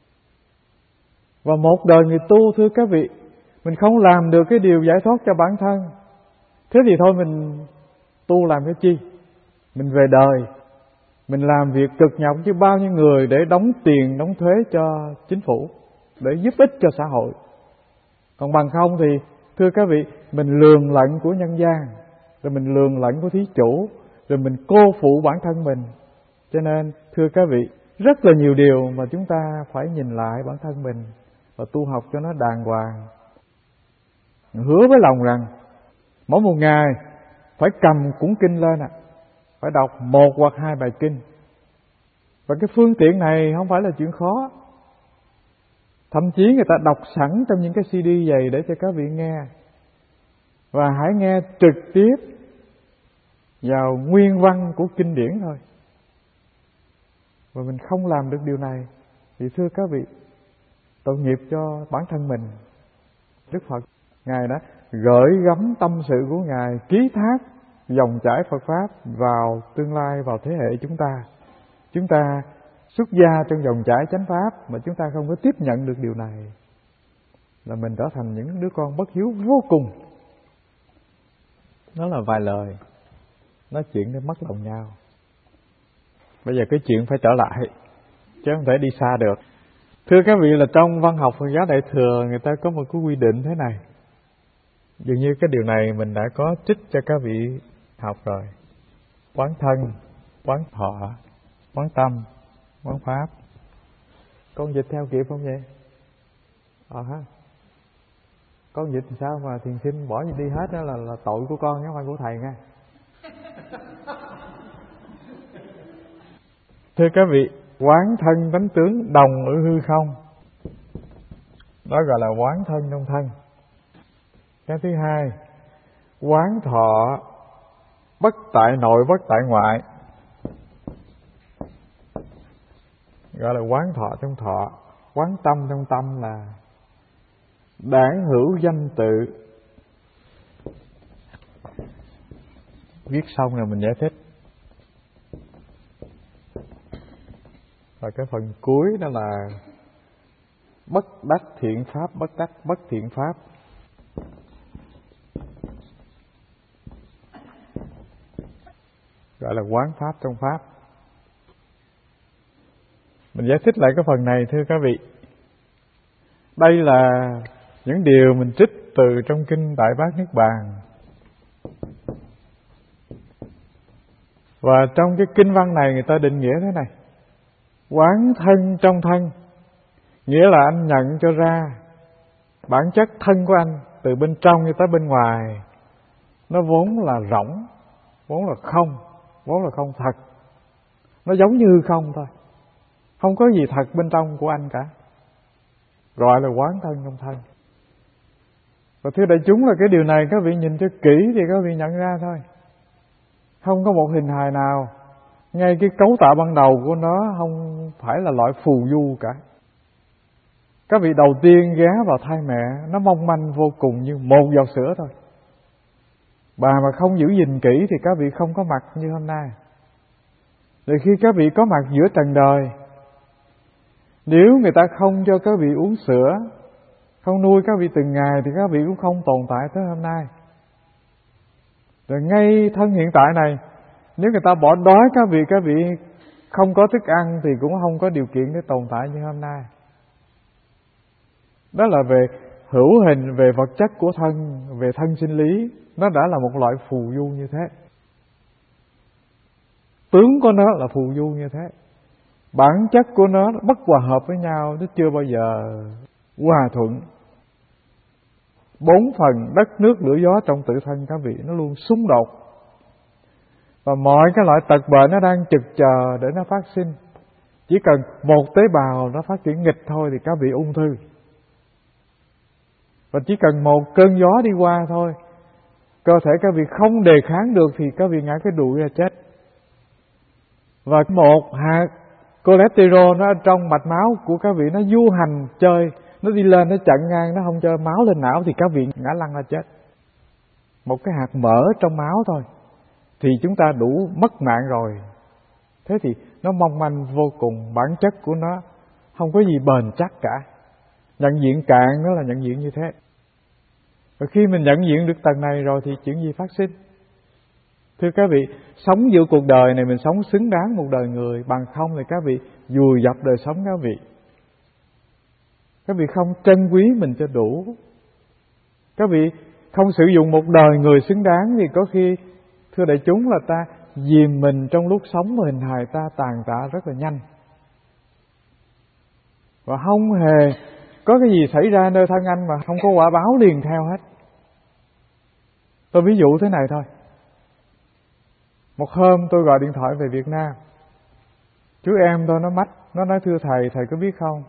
Và một đời người tu, thưa các vị, mình không làm được cái điều giải thoát cho bản thân, thế thì thôi mình tu làm cái chi? Mình về đời, mình làm việc cực nhọc chứ bao nhiêu người để đóng tiền, đóng thuế cho chính phủ, để giúp ích cho xã hội. Còn bằng không thì thưa các vị, mình lường lận của nhân gian, rồi mình lường lận của thí chủ, rồi mình cô phụ bản thân mình. Cho nên thưa các vị, rất là nhiều điều mà chúng ta phải nhìn lại bản thân mình và tu học cho nó đàng hoàng. Hứa với lòng rằng mỗi một ngày phải cầm cuốn kinh lên phải đọc 1 hoặc 2 bài kinh. Và cái phương tiện này không phải là chuyện khó. Thậm chí người ta đọc sẵn trong những cái CD vậy để cho các vị nghe. Và hãy nghe trực tiếp vào nguyên văn của kinh điển thôi. Và mình không làm được điều này thì thưa các vị, tội nghiệp cho bản thân mình. Đức Phật Ngài đã gửi gắm tâm sự của Ngài, ký thác dòng chảy Phật Pháp vào tương lai, vào thế hệ chúng ta. Chúng ta xuất gia trong dòng chảy chánh Pháp mà chúng ta không có tiếp nhận được điều này, là mình trở thành những đứa con bất hiếu vô cùng. Đó là vài lời nói chuyện để mất lòng nhau. Bây giờ cái chuyện phải trở lại, chứ không thể đi xa được. Thưa các vị, là trong văn học Phật giáo Đại Thừa, người ta có một cái quy định thế này. Dường như cái điều này mình đã có trích cho các vị học rồi. Quán thân, quán thọ, quán tâm, quán pháp. Con dịch theo kịp không vậy? Ha. Con dịch sao mà thiền sinh bỏ đi hết đó là tội của con chứ không phải của thầy nha. Thưa các vị, quán thân tánh tướng đồng ở hư không, đó gọi là quán thân trong thân. Cái thứ hai, quán thọ bất tại nội bất tại ngoại, gọi là quán thọ trong thọ. Quán tâm trong tâm là đản hữu danh tự. Viết xong rồi mình giải thích. Và cái phần cuối đó là bất đắc thiện pháp, bất đắc bất thiện pháp. Gọi là quán pháp trong pháp. Mình giải thích lại cái phần này thưa các vị. Đây là những điều mình trích từ trong kinh Đại Bát Niết Bàn. Và trong cái kinh văn này người ta định nghĩa thế này: quán thân trong thân, nghĩa là anh nhận cho ra bản chất thân của anh từ bên trong cho tới bên ngoài nó vốn là rỗng, vốn là không thật. Nó giống như hư không thôi, không có gì thật bên trong của anh cả, gọi là quán thân trong thân. Và thưa đại chúng, là cái điều này các vị nhìn cho kỹ thì các vị nhận ra thôi. Không có một hình hài nào, ngay cái cấu tạo ban đầu của nó không phải là loại phù du cả. Các vị đầu tiên ghé vào thai mẹ, nó mong manh vô cùng như một giọt sữa thôi. Bà mà không giữ gìn kỹ thì các vị không có mặt như hôm nay. Rồi khi các vị có mặt giữa trần đời, nếu người ta không cho các vị uống sữa, không nuôi các vị từng ngày thì các vị cũng không tồn tại tới hôm nay. Rồi ngay thân hiện tại này, nếu người ta bỏ đói các vị không có thức ăn thì cũng không có điều kiện để tồn tại như hôm nay. Đó là về hữu hình, về vật chất của thân, về thân sinh lý, nó đã là một loại phù du như thế. Tướng của nó là phù du như thế. Bản chất của nó bất hòa hợp với nhau, nó chưa bao giờ hòa thuận. 4 phần đất nước lửa gió trong tự thân các vị nó luôn xung đột. Và mọi cái loại tật bệnh nó đang trực chờ để nó phát sinh. Chỉ cần một tế bào nó phát triển nghịch thôi thì các vị ung thư. Và chỉ cần một cơn gió đi qua thôi, cơ thể các vị không đề kháng được thì các vị ngã cái đùi ra chết. Và một hạt cholesterol nó trong mạch máu của các vị nó du hành chơi, nó đi lên nó chặn ngang, nó không cho máu lên não thì các vị ngã lăn ra chết. Một cái hạt mỡ trong máu thôi thì chúng ta đủ mất mạng rồi. Thế thì nó mong manh vô cùng, bản chất của nó không có gì bền chắc cả. Nhận diện cạn nó là nhận diện như thế. Và khi mình nhận diện được tầng này rồi thì chuyện gì phát sinh? Thưa các vị, sống giữa cuộc đời này mình sống xứng đáng một đời người, bằng không thì các vị vùi dập đời sống các vị. Các vị không trân quý mình cho đủ. Các vị không sử dụng một đời người xứng đáng thì có khi, thưa đại chúng, là ta dìm mình trong lúc sống và hình hài ta tàn tạ rất là nhanh. Và không hề có cái gì xảy ra nơi thân anh mà không có quả báo liền theo hết. Tôi ví dụ thế này thôi. Một hôm tôi gọi điện thoại về Việt Nam. Chú em tôi nó mách, nó nói thưa thầy có biết không?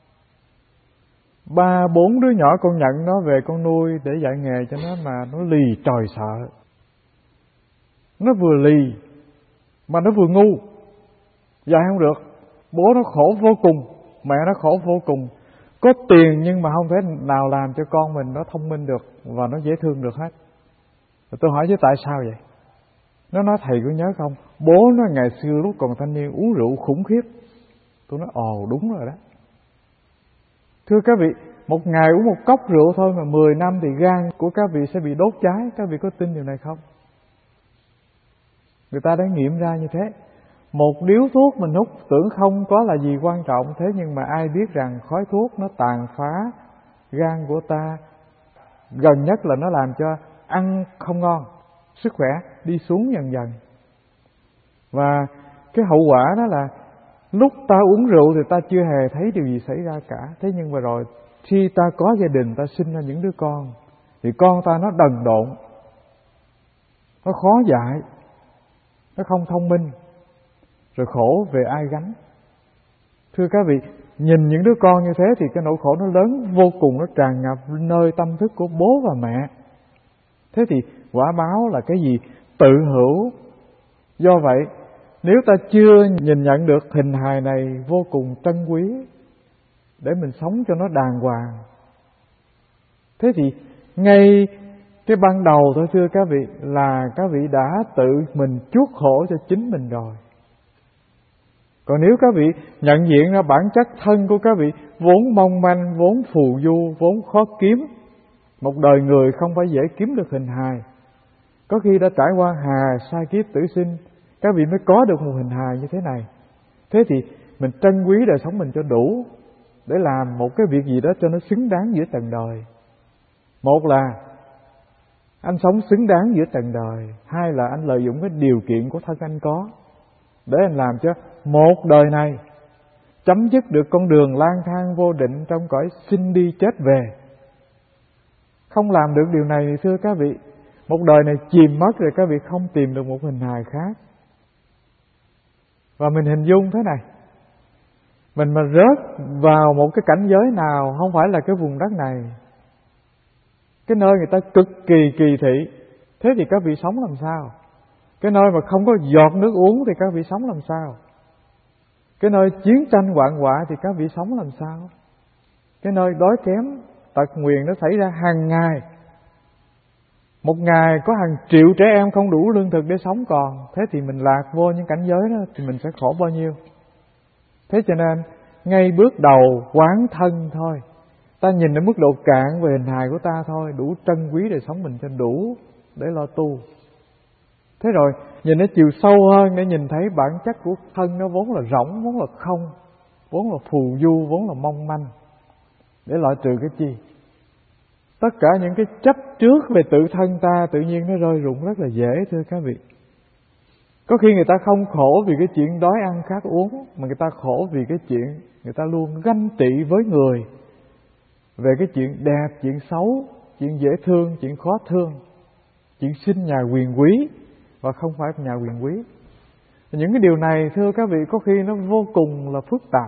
3-4 đứa nhỏ con nhận nó về con nuôi để dạy nghề cho nó mà nó lì trời sợ. Nó vừa lì mà nó vừa ngu, dạy không được. Bố nó khổ vô cùng, mẹ nó khổ vô cùng. Có tiền nhưng mà không thể nào làm cho con mình nó thông minh được và nó dễ thương được hết. Tôi hỏi chứ tại sao vậy? Nó nói thầy có nhớ không? Bố nó ngày xưa lúc còn thanh niên uống rượu khủng khiếp. Tôi nói ồ đúng rồi đó. Thưa các vị, một ngày uống một cốc rượu thôi mà 10 năm thì gan của các vị sẽ bị đốt cháy. Các vị có tin điều này không? Người ta đã nghiệm ra như thế. Một điếu thuốc mình hút tưởng không có là gì quan trọng, thế nhưng mà ai biết rằng khói thuốc nó tàn phá gan của ta. Gần nhất là nó làm cho ăn không ngon, sức khỏe đi xuống dần dần. Và cái hậu quả đó là lúc ta uống rượu thì ta chưa hề thấy điều gì xảy ra cả. Thế nhưng mà rồi khi ta có gia đình, ta sinh ra những đứa con thì con ta nó đần độn, nó khó dạy, nó không thông minh, rồi khổ về ai gánh? Thưa các vị, nhìn những đứa con như thế thì cái nỗi khổ nó lớn vô cùng, nó tràn ngập nơi tâm thức của bố và mẹ. Thế thì quả báo là cái gì? Tự hữu. Do vậy, nếu ta chưa nhìn nhận được hình hài này vô cùng trân quý để mình sống cho nó đàng hoàng, thế thì ngay cái ban đầu thôi thưa các vị là các vị đã tự mình chuốc khổ cho chính mình rồi. Còn nếu các vị nhận diện ra bản chất thân của các vị vốn mong manh, vốn phù du, vốn khó kiếm, một đời người không phải dễ kiếm được hình hài. Có khi đã trải qua hà sai kiếp tử sinh, các vị mới có được một hình hài như thế này. Thế thì mình trân quý đời sống mình cho đủ để làm một cái việc gì đó cho nó xứng đáng giữa tầng đời. Một là anh sống xứng đáng giữa tầng đời. Hai là anh lợi dụng cái điều kiện của thân anh có để anh làm cho một đời này chấm dứt được con đường lang thang vô định trong cõi sinh đi chết về. Không làm được điều này thì thưa các vị, một đời này chìm mất rồi các vị không tìm được một hình hài khác. Và mình hình dung thế này, mình mà rớt vào một cái cảnh giới nào không phải là cái vùng đất này, cái nơi người ta cực kỳ kỳ thị, thế thì các vị sống làm sao? Cái nơi mà không có giọt nước uống thì các vị sống làm sao? Cái nơi chiến tranh hoạn họa thì các vị sống làm sao? Cái nơi đói kém, tật nguyền nó xảy ra hàng ngày. Một ngày có hàng triệu trẻ em không đủ lương thực để sống còn. Thế thì mình lạc vô những cảnh giới đó thì mình sẽ khổ bao nhiêu? Thế cho nên ngay bước đầu quán thân thôi, ta nhìn ở mức độ cạn về hình hài của ta thôi, đủ trân quý để sống mình cho đủ để lo tu. Thế rồi nhìn ở chiều sâu hơn để nhìn thấy bản chất của thân nó vốn là rỗng, vốn là không, vốn là phù du, vốn là mong manh. Để loại trừ cái chi? Tất cả những cái chấp trước về tự thân ta tự nhiên nó rơi rụng rất là dễ thưa các vị. Có khi người ta không khổ vì cái chuyện đói ăn khát uống, mà người ta khổ vì cái chuyện người ta luôn ganh tị với người về cái chuyện đẹp, chuyện xấu, chuyện dễ thương, chuyện khó thương, chuyện sinh nhà quyền quý và không phải nhà quyền quý. Những cái điều này thưa các vị có khi nó vô cùng là phức tạp.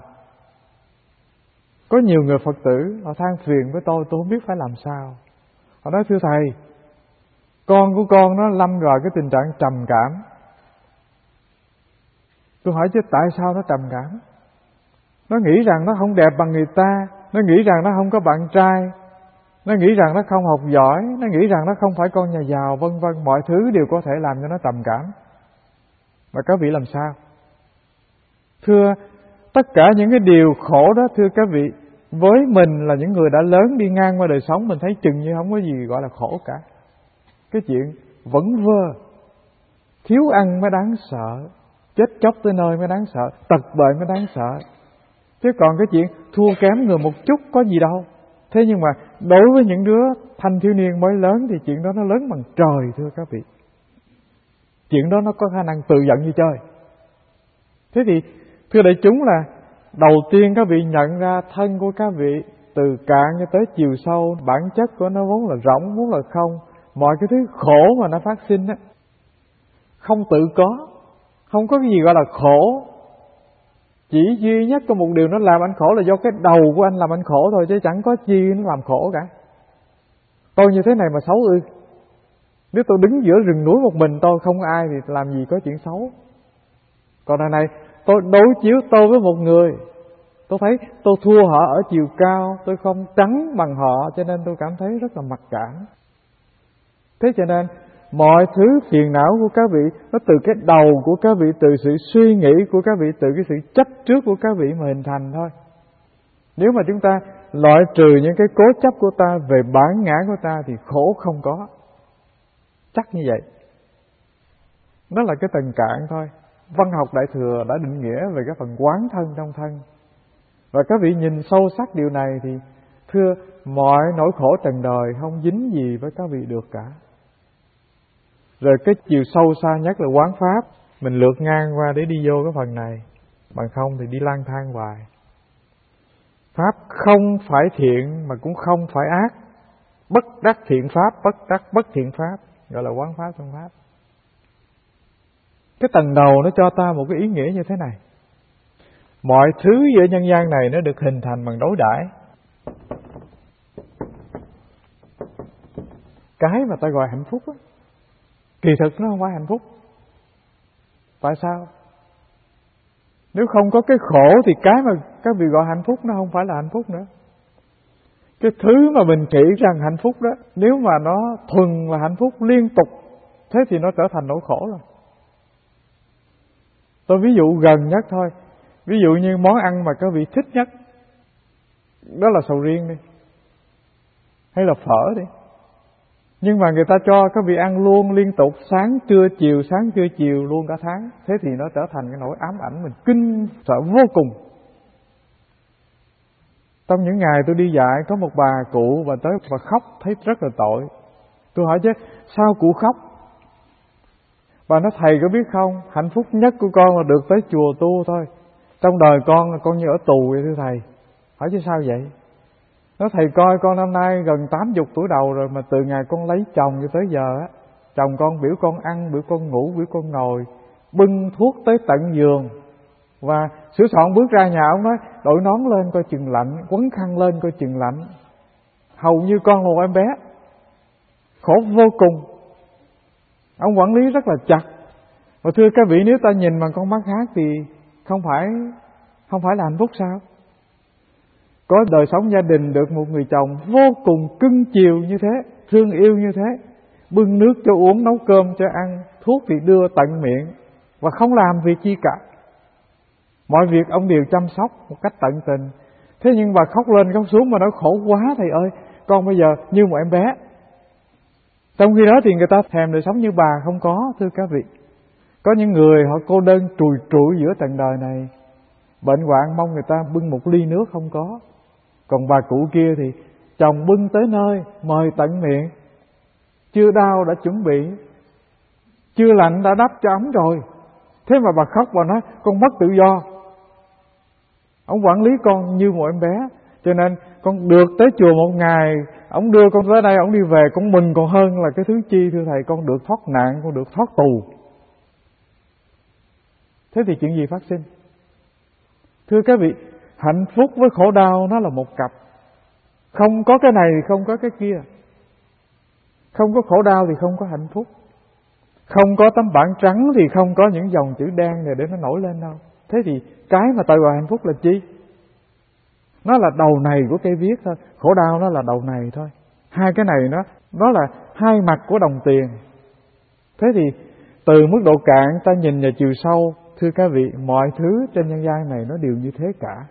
Có nhiều người Phật tử họ than phiền với tôi không biết phải làm sao. Họ nói thưa Thầy, con của con nó lâm vào cái tình trạng trầm cảm. Tôi hỏi chứ tại sao nó trầm cảm? Nó nghĩ rằng nó không đẹp bằng người ta, nó nghĩ rằng nó không có bạn trai, nó nghĩ rằng nó không học giỏi, nó nghĩ rằng nó không phải con nhà giàu, vân vân, mọi thứ đều có thể làm cho nó trầm cảm. Và các vị làm sao? Thưa, tất cả những cái điều khổ đó thưa các vị, với mình là những người đã lớn đi ngang qua đời sống, mình thấy chừng như không có gì gọi là khổ cả. Cái chuyện vẫn vơ, thiếu ăn mới đáng sợ, chết chóc tới nơi mới đáng sợ, tật bệnh mới đáng sợ. Chứ còn cái chuyện thua kém người một chút có gì đâu. Thế nhưng mà đối với những đứa thanh thiếu niên mới lớn thì chuyện đó nó lớn bằng trời thưa các vị. Chuyện đó nó có khả năng tự giận như chơi. Thế thì thưa đại chúng là đầu tiên các vị nhận ra thân của các vị từ cạn cho tới chiều sâu, bản chất của nó vốn là rỗng, vốn là không. Mọi cái thứ khổ mà nó phát sinh á, không tự có, không có cái gì gọi là khổ. Chỉ duy nhất có một điều nó làm anh khổ là do cái đầu của anh làm anh khổ thôi, chứ chẳng có chi nó làm khổ cả. Tôi như thế này mà xấu ư? Nếu tôi đứng giữa rừng núi một mình tôi, không ai thì làm gì có chuyện xấu. Còn đằng này tôi đối chiếu tôi với một người, tôi thấy tôi thua họ ở chiều cao, tôi không trắng bằng họ, cho nên tôi cảm thấy rất là mặc cảm. Thế cho nên mọi thứ phiền não của các vị nó từ cái đầu của các vị, từ sự suy nghĩ của các vị, từ cái sự chấp trước của các vị mà hình thành thôi. Nếu mà chúng ta loại trừ những cái cố chấp của ta về bản ngã của ta thì khổ không có. Chắc như vậy. Đó là cái tầng cạn thôi. Văn học Đại Thừa đã định nghĩa về cái phần quán thân trong thân. Và các vị nhìn sâu sắc điều này thì thưa, mọi nỗi khổ trần đời không dính gì với các vị được cả. Rồi cái chiều sâu xa nhất là quán pháp. Mình lượt ngang qua để đi vô cái phần này, bằng không thì đi lang thang hoài. Pháp không phải thiện mà cũng không phải ác. Bất đắc thiện pháp, bất đắc bất thiện pháp, gọi là quán pháp trong pháp. Cái tầng đầu nó cho ta một cái ý nghĩa như thế này. Mọi thứ giữa nhân gian này nó được hình thành bằng đối đãi. Cái mà ta gọi hạnh phúc á, kỳ thực nó không phải hạnh phúc. Tại sao? Nếu không có cái khổ thì cái mà các vị gọi hạnh phúc nó không phải là hạnh phúc nữa. Cái thứ mà mình nghĩ rằng hạnh phúc đó, nếu mà nó thuần là hạnh phúc liên tục, thế thì nó trở thành nỗi khổ rồi. Tôi ví dụ gần nhất thôi. Ví dụ như món ăn mà các vị thích nhất, đó là sầu riêng đi, hay là phở đi. Nhưng mà người ta cho các vị ăn luôn liên tục, sáng trưa chiều luôn cả tháng. Thế thì nó trở thành cái nỗi ám ảnh mình kinh sợ vô cùng. Trong những ngày tôi đi dạy, có một bà cụ và tới và khóc, thấy rất là tội. Tôi hỏi chứ sao cụ khóc? Bà nói thầy có biết không, hạnh phúc nhất của con là được tới chùa tu thôi. Trong đời con như ở tù vậy thưa thầy. Hỏi chứ sao vậy? Nói thầy coi con năm nay gần 80 tuổi đầu rồi, mà từ ngày con lấy chồng cho tới giờ á, chồng con biểu con ăn, biểu con ngủ, biểu con ngồi, bưng thuốc tới tận giường. Và sửa soạn bước ra nhà, ông nói đội nón lên coi chừng lạnh, quấn khăn lên coi chừng lạnh. Hầu như con là một em bé. Khổ vô cùng. Ông quản lý rất là chặt. Và thưa các vị, nếu ta nhìn bằng con mắt khác thì không phải là hạnh phúc sao? Có đời sống gia đình được một người chồng vô cùng cưng chiều như thế, thương yêu như thế, bưng nước cho uống, nấu cơm cho ăn, thuốc thì đưa tận miệng, và không làm việc chi cả. Mọi việc ông đều chăm sóc một cách tận tình. Thế nhưng bà khóc lên khóc xuống mà nói khổ quá thầy ơi, con bây giờ như một em bé. Trong khi đó thì người ta thèm đời sống như bà không có, thưa các vị. Có những người họ cô đơn trùi trụi giữa trần đời này, bệnh hoạn mong người ta bưng một ly nước không có. Còn bà cụ kia thì chồng bưng tới nơi, mời tận miệng, chưa đau đã chuẩn bị, chưa lạnh đã đắp cho ấm rồi. Thế mà bà khóc, bà nói con mất tự do. Ông quản lý con như một em bé, cho nên con được tới chùa một ngày, ông đưa con tới đây, ông đi về, con mừng còn hơn là cái thứ chi thưa thầy, con được thoát nạn, con được thoát tù. Thế thì chuyện gì phát sinh? Thưa các vị, hạnh phúc với khổ đau nó là một cặp. Không có cái này thì không có cái kia. Không có khổ đau thì không có hạnh phúc. Không có tấm bảng trắng thì không có những dòng chữ đen này để nó nổi lên đâu. Thế thì cái mà tội gọi hạnh phúc là chi? Nó là đầu này của cây viết thôi. Khổ đau nó là đầu này thôi. Hai cái này nó là hai mặt của đồng tiền. Thế thì từ mức độ cạn ta nhìn vào chiều sâu, thưa các vị, mọi thứ trên nhân gian này nó đều như thế cả.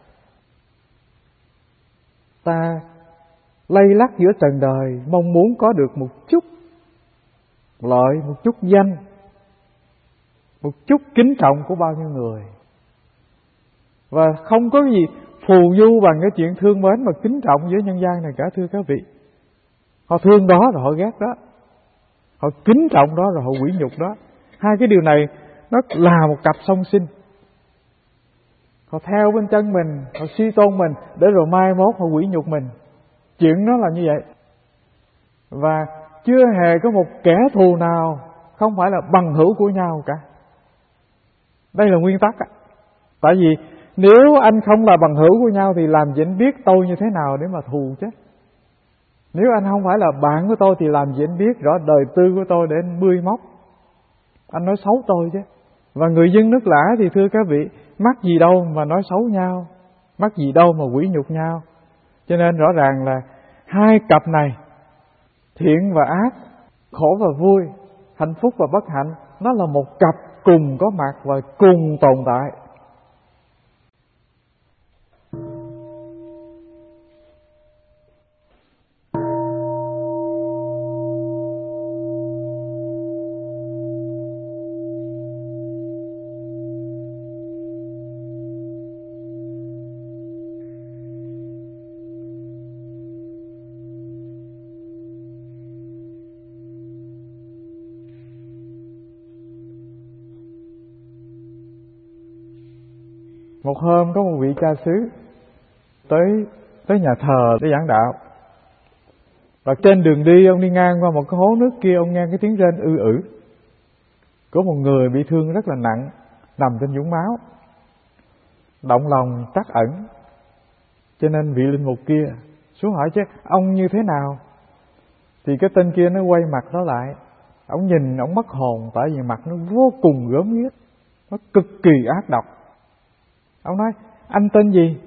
Ta lay lắc giữa trần đời, mong muốn có được một chút lợi, một chút danh, một chút kính trọng của bao nhiêu người. Và không có gì phù du bằng cái chuyện thương mến và kính trọng giữa nhân gian này cả, thưa các vị. Họ thương đó rồi họ ghét đó, họ kính trọng đó rồi họ quỷ nhục đó. Hai cái điều này nó là một cặp song sinh. Họ theo bên chân mình, họ suy tôn mình, để rồi mai mốt họ quỷ nhục mình. Chuyện nó là như vậy. Và chưa hề có một kẻ thù nào không phải là bằng hữu của nhau cả. Đây là nguyên tắc. Tại vì nếu anh không là bằng hữu của nhau thì làm gì anh biết tôi như thế nào để mà thù chứ. Nếu anh không phải là bạn của tôi thì làm gì anh biết rõ đời tư của tôi để anh bươi móc, anh nói xấu tôi chứ. Và người dân nước lã thì thưa các vị, mắc gì đâu mà nói xấu nhau, mắc gì đâu mà quỷ nhục nhau. Cho nên rõ ràng là hai cặp này, thiện và ác, khổ và vui, hạnh phúc và bất hạnh, nó là một cặp cùng có mặt và cùng tồn tại. Một hôm có một vị cha xứ tới nhà thờ để giảng đạo. Và trên đường đi ông đi ngang qua một cái hố nước kia, ông nghe cái tiếng rên ư ử của một người bị thương rất là nặng, nằm trên vũng máu. Động lòng trắc ẩn, cho nên vị linh mục kia xuống hỏi chứ ông như thế nào. Thì cái tên kia nó quay mặt nó lại, ông nhìn ông mất hồn, tại vì mặt nó vô cùng gớm ghiếc, nó cực kỳ ác độc. Ông nói anh tên gì?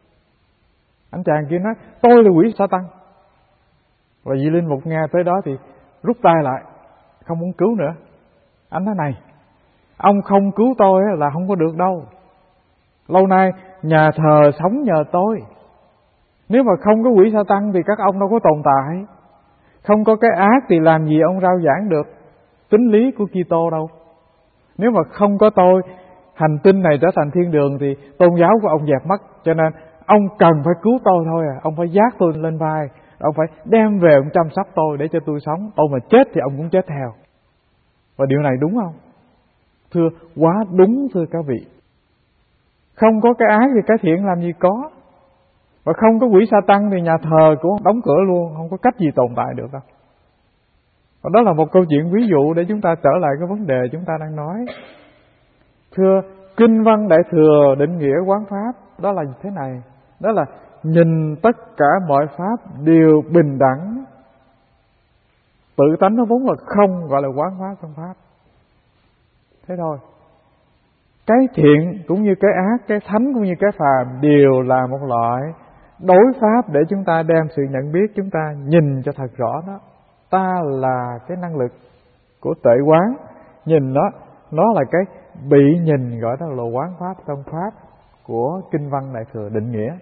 Anh chàng kia nói tôi là quỷ Sa Tăng. Và vị linh mục nghe tới đó thì rút tay lại, không muốn cứu nữa. Anh nói này, ông không cứu tôi là không có được đâu. Lâu nay nhà thờ sống nhờ tôi. Nếu mà không có quỷ Sa Tăng thì các ông đâu có tồn tại. Không có cái ác thì làm gì ông rao giảng được tính lý của Kitô đâu. Nếu mà không có tôi, hành tinh này trở thành thiên đường thì tôn giáo của ông dẹp mất. Cho nên ông cần phải cứu tôi thôi à. Ông phải vác tôi lên vai, ông phải đem về ông chăm sóc tôi để cho tôi sống. Tôi mà chết thì ông cũng chết theo. Và điều này đúng không? Thưa, quá đúng thưa các vị. Không có cái ác thì cái thiện làm gì có. Và không có quỷ Sa Tăng thì nhà thờ cũng đóng cửa luôn, không có cách gì tồn tại được đâu. Và đó là một câu chuyện ví dụ để chúng ta trở lại cái vấn đề chúng ta đang nói. Thưa, Kinh văn Đại Thừa định nghĩa quán pháp đó là thế này. Đó là nhìn tất cả mọi pháp đều bình đẳng. Tự tánh nó vốn là không, gọi là quán pháp trong pháp. Thế thôi. Cái thiện cũng như cái ác, cái thánh cũng như cái phàm đều là một loại đối pháp để chúng ta đem sự nhận biết, chúng ta nhìn cho thật rõ đó. Ta là cái năng lực của tuệ quán, nhìn nó là cái bị nhìn, gọi đó là quán pháp trong pháp của Kinh văn Đại Thừa định nghĩa.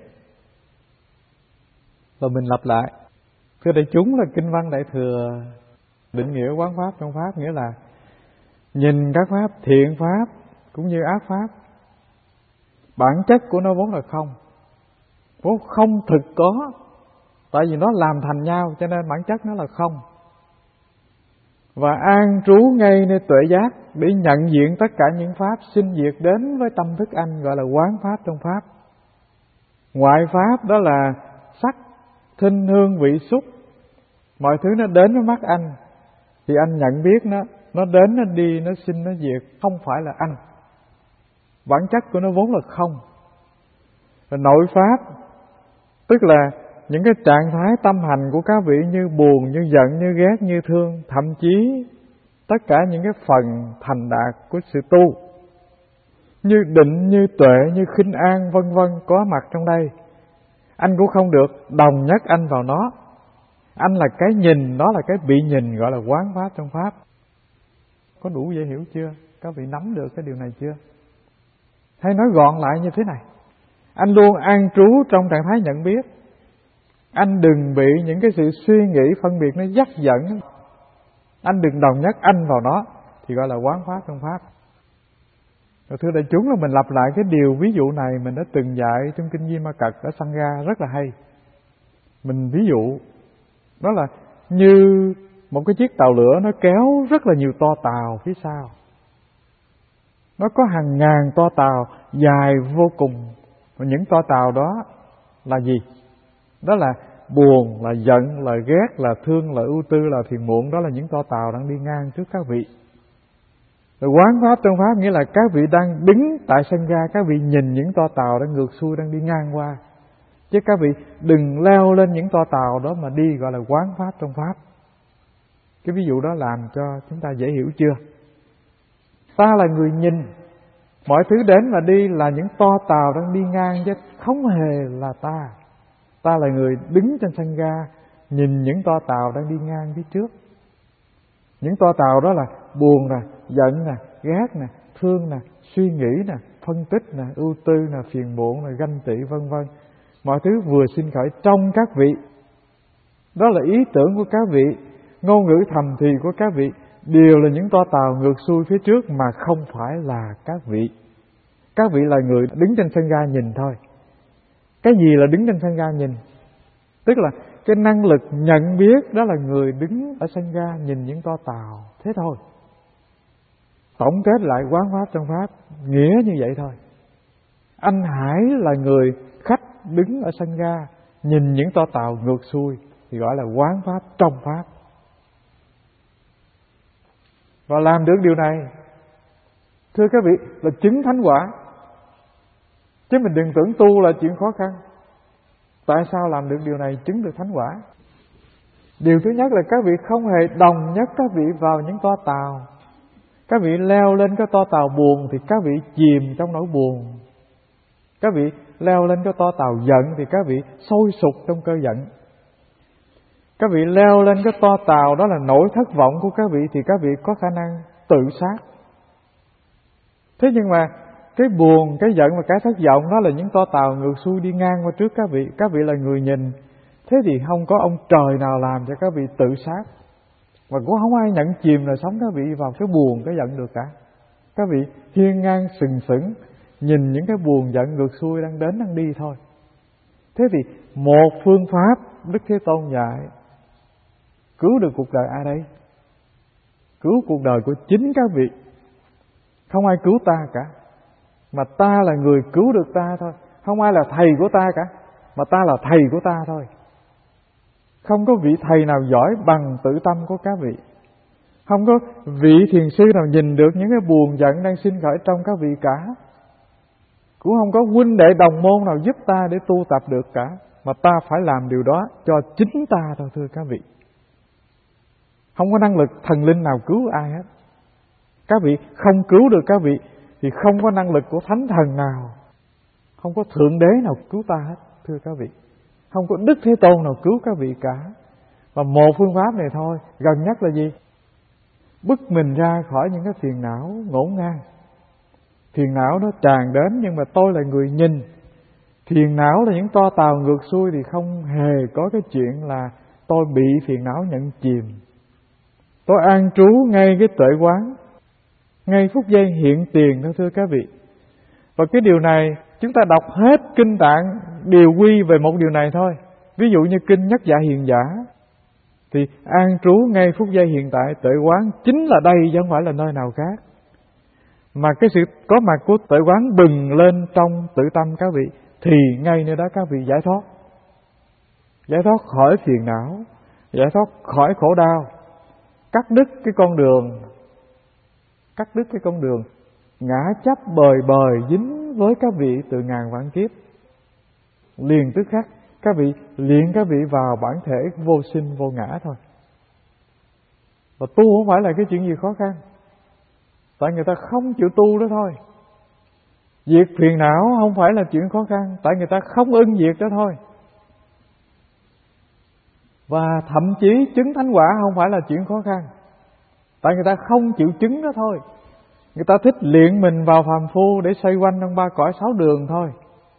Rồi mình lặp lại. Thưa đại chúng, là Kinh văn Đại Thừa định nghĩa quán pháp trong pháp nghĩa là nhìn các pháp, thiện pháp cũng như ác pháp, bản chất của nó vốn là không, vốn không thực có. Tại vì nó làm thành nhau cho nên bản chất nó là không. Và an trú ngay nơi tuệ giác để nhận diện tất cả những pháp sinh diệt đến với tâm thức anh, gọi là quán pháp trong pháp. Ngoại pháp đó là sắc, thinh, hương, vị, xúc. Mọi thứ nó đến với mắt anh thì anh nhận biết nó đến, nó đi, nó sinh, nó diệt, không phải là anh. Bản chất của nó vốn là không. Và nội pháp tức là những cái trạng thái tâm hành của các vị như buồn, như giận, như ghét, như thương, thậm chí tất cả những cái phần thành đạt của sự tu như định, như tuệ, như khinh an vân vân có mặt trong đây. Anh cũng không được đồng nhất anh vào nó. Anh là cái nhìn, đó là cái bị nhìn, gọi là quán pháp trong pháp. Có đủ dễ hiểu chưa? Các vị nắm được cái điều này chưa? Hay nói gọn lại như thế này: anh luôn an trú trong trạng thái nhận biết. Anh đừng bị những cái sự suy nghĩ phân biệt nó dắt dẫn. Anh đừng đồng nhất anh vào nó, thì gọi là quán pháp trong pháp. Rồi thưa đại chúng, là mình lặp lại cái điều ví dụ này mình đã từng dạy trong kinh Di Ma Cật ở Sangha rất là hay. Mình ví dụ đó là như một cái chiếc tàu lửa nó kéo rất là nhiều toa tàu phía sau. Nó có hàng ngàn toa tàu dài vô cùng. Và những toa tàu đó là gì? Đó là buồn, là giận, là ghét, là thương, là ưu tư, là phiền muộn. Đó là những toa tàu đang đi ngang trước các vị. Rồi quán pháp trong pháp nghĩa là các vị đang đứng tại sân ga, các vị nhìn những toa tàu đang ngược xuôi, đang đi ngang qua. Chứ các vị đừng leo lên những toa tàu đó mà đi, gọi là quán pháp trong pháp. Cái ví dụ đó làm cho chúng ta dễ hiểu chưa? Ta là người nhìn, mọi thứ đến và đi là những toa tàu đang đi ngang chứ không hề là ta. Ta là người đứng trên sân ga, nhìn những toa tàu đang đi ngang phía trước. Những toa tàu đó là buồn nè, giận nè, ghét nè, thương nè, suy nghĩ nè, phân tích nè, ưu tư nè, phiền muộn nè, ganh tị vân vân. Mọi thứ vừa sinh khởi trong các vị. Đó là ý tưởng của các vị, ngôn ngữ thầm thì của các vị, đều là những toa tàu ngược xuôi phía trước mà không phải là các vị. Các vị là người đứng trên sân ga nhìn thôi. Cái gì là đứng trên sân ga nhìn? Tức là cái năng lực nhận biết, đó là người đứng ở sân ga nhìn những toa tàu. Thế thôi. Tổng kết lại quán pháp trong pháp nghĩa như vậy thôi. Anh Hải là người khách đứng ở sân ga, nhìn những toa tàu ngược xuôi, thì gọi là quán pháp trong pháp. Và làm được điều này, thưa các vị, là chứng thánh quả. Chứ mình đừng tưởng tu là chuyện khó khăn. Tại sao làm được điều này, chứng được thánh quả? Điều thứ nhất là các vị không hề đồng nhất các vị vào những toa tàu. Các vị leo lên cái toa tàu buồn thì các vị chìm trong nỗi buồn. Các vị leo lên cái toa tàu giận thì các vị sôi sục trong cơn giận. Các vị leo lên cái toa tàu đó là nỗi thất vọng của các vị thì các vị có khả năng tự sát. Thế nhưng mà cái buồn, cái giận và cái thất vọng đó là những toa tàu ngược xuôi đi ngang qua trước các vị. Các vị là người nhìn. Thế thì không có ông trời nào làm cho các vị tự sát. Và cũng không ai nhận chìm đời sống các vị vào cái buồn, cái giận được cả. Các vị hiên ngang sừng sững, nhìn những cái buồn giận ngược xuôi đang đến đang đi thôi. Thế thì một phương pháp Đức Thế Tôn dạy cứu được cuộc đời ai đây? Cứu cuộc đời của chính các vị. Không ai cứu ta cả, mà ta là người cứu được ta thôi. Không ai là thầy của ta cả, mà ta là thầy của ta thôi. Không có vị thầy nào giỏi bằng tự tâm của các vị. Không có vị thiền sư nào nhìn được những cái buồn giận đang sinh khởi trong các vị cả. Cũng không có huynh đệ đồng môn nào giúp ta để tu tập được cả. Mà ta phải làm điều đó cho chính ta thôi, thưa các vị. Không có năng lực thần linh nào cứu ai hết. Các vị không cứu được các vị thì không có năng lực của thánh thần nào, không có thượng đế nào cứu ta hết, thưa các vị. Không có Đức Thế Tôn nào cứu các vị cả. Và một phương pháp này thôi, gần nhất là gì? Bứt mình ra khỏi những cái phiền não ngổn ngang. Phiền não nó tràn đến nhưng mà tôi là người nhìn. Phiền não là những toa tàu ngược xuôi thì không hề có cái chuyện là tôi bị phiền não nhận chìm. Tôi an trú ngay cái tuệ quán, ngay phút giây hiện tiền đó, thưa các vị. Và cái điều này chúng ta đọc hết kinh Tạng đều quy về một điều này thôi. Ví dụ như kinh Nhất Dạ Hiền Giả thì an trú ngay phút giây hiện tại, tuệ quán chính là đây chứ không phải là nơi nào khác. Mà cái sự có mặt của tuệ quán bừng lên trong tự tâm các vị thì ngay nơi đó các vị giải thoát. Giải thoát khỏi phiền não, giải thoát khỏi khổ đau, cắt đứt cái con đường ngã chấp bời bời dính với các vị từ ngàn vạn kiếp. Liền tức khắc các vị luyện các vị vào bản thể vô sinh vô ngã thôi. Và tu không phải là cái chuyện gì khó khăn, tại người ta không chịu tu đó thôi. Diệt phiền não không phải là chuyện khó khăn, tại người ta không ưng diệt đó thôi. Và thậm chí chứng thánh quả không phải là chuyện khó khăn, tại người ta không chịu chứng đó thôi. Người ta thích luyện mình vào phàm phu để xoay quanh trong ba cõi sáu đường thôi.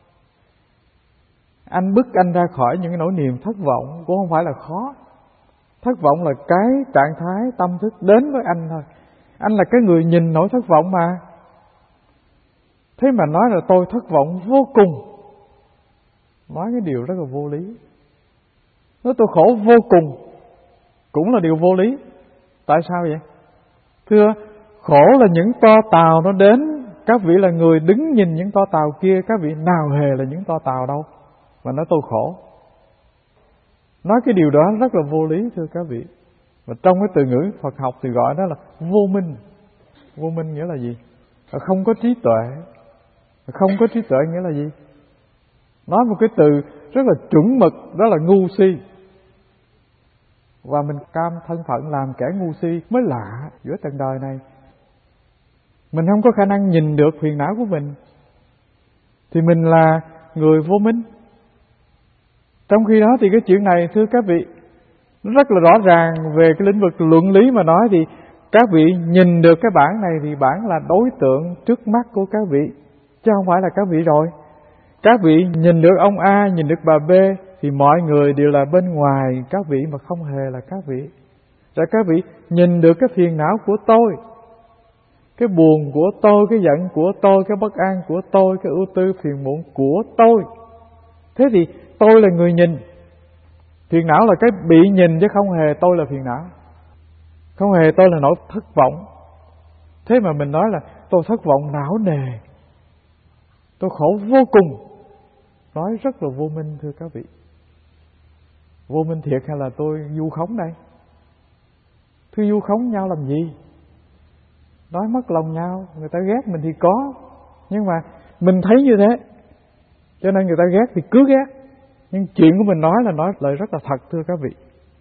Anh bức anh ra khỏi những cái nỗi niềm thất vọng cũng không phải là khó. Thất vọng là cái trạng thái tâm thức đến với anh thôi. Anh là cái người nhìn nỗi thất vọng mà. Thế mà nói là tôi thất vọng vô cùng, nói cái điều rất là vô lý. Nói tôi khổ vô cùng cũng là điều vô lý. Tại sao vậy? Thưa, khổ là những toa tàu nó đến, các vị là người đứng nhìn những toa tàu kia, các vị nào hề là những toa tàu đâu mà nói tôi khổ. Nói cái điều đó rất là vô lý thưa các vị. Và trong cái từ ngữ Phật học thì gọi đó là vô minh. Vô minh nghĩa là gì? Là không có trí tuệ. Không có trí tuệ nghĩa là gì? Nói một cái từ rất là chuẩn mực, đó là ngu si. Và mình cam thân phận làm kẻ ngu si mới lạ giữa trần đời này. Mình không có khả năng nhìn được phiền não của mình thì mình là người vô minh. Trong khi đó thì cái chuyện này thưa các vị, nó rất là rõ ràng về cái lĩnh vực luận lý mà nói, thì các vị nhìn được cái bản này thì bản là đối tượng trước mắt của các vị, chứ không phải là các vị rồi. Các vị nhìn được ông A, nhìn được bà B thì mọi người đều là bên ngoài các vị mà không hề là các vị. Rồi các vị nhìn được cái phiền não của tôi, cái buồn của tôi, cái giận của tôi, cái bất an của tôi, cái ưu tư phiền muộn của tôi. Thế thì tôi là người nhìn. Phiền não là cái bị nhìn chứ không hề tôi là phiền não. Không hề tôi là nỗi thất vọng. Thế mà mình nói là tôi thất vọng não nề, tôi khổ vô cùng. Nói rất là vô minh thưa các vị. Vô minh thiệt hay là tôi vu khống đây? Thưa, vu khống nhau làm gì? Nói mất lòng nhau, người ta ghét mình thì có, nhưng mà mình thấy như thế cho nên người ta ghét thì cứ ghét. Nhưng chuyện của mình nói là nói lời rất là thật thưa các vị.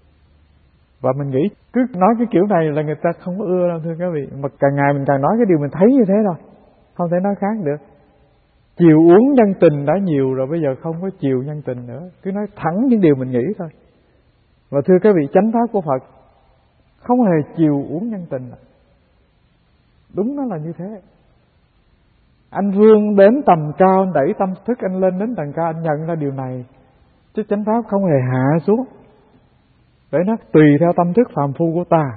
Và mình nghĩ cứ nói cái kiểu này là người ta không có ưa đâu thưa các vị. Mà càng ngày mình càng nói cái điều mình thấy như thế thôi, không thể nói khác được. Chiều uống nhân tình đã nhiều rồi, bây giờ không có chiều nhân tình nữa, cứ nói thẳng những điều mình nghĩ thôi. Và thưa các vị, chánh pháp của Phật không hề chiều uống nhân tình. Đúng nó là như thế. Anh vươn đến tầm cao, anh đẩy tâm thức anh lên đến tầng cao, anh nhận ra điều này. Chứ chánh pháp không hề hạ xuống để nó tùy theo tâm thức phàm phu của ta.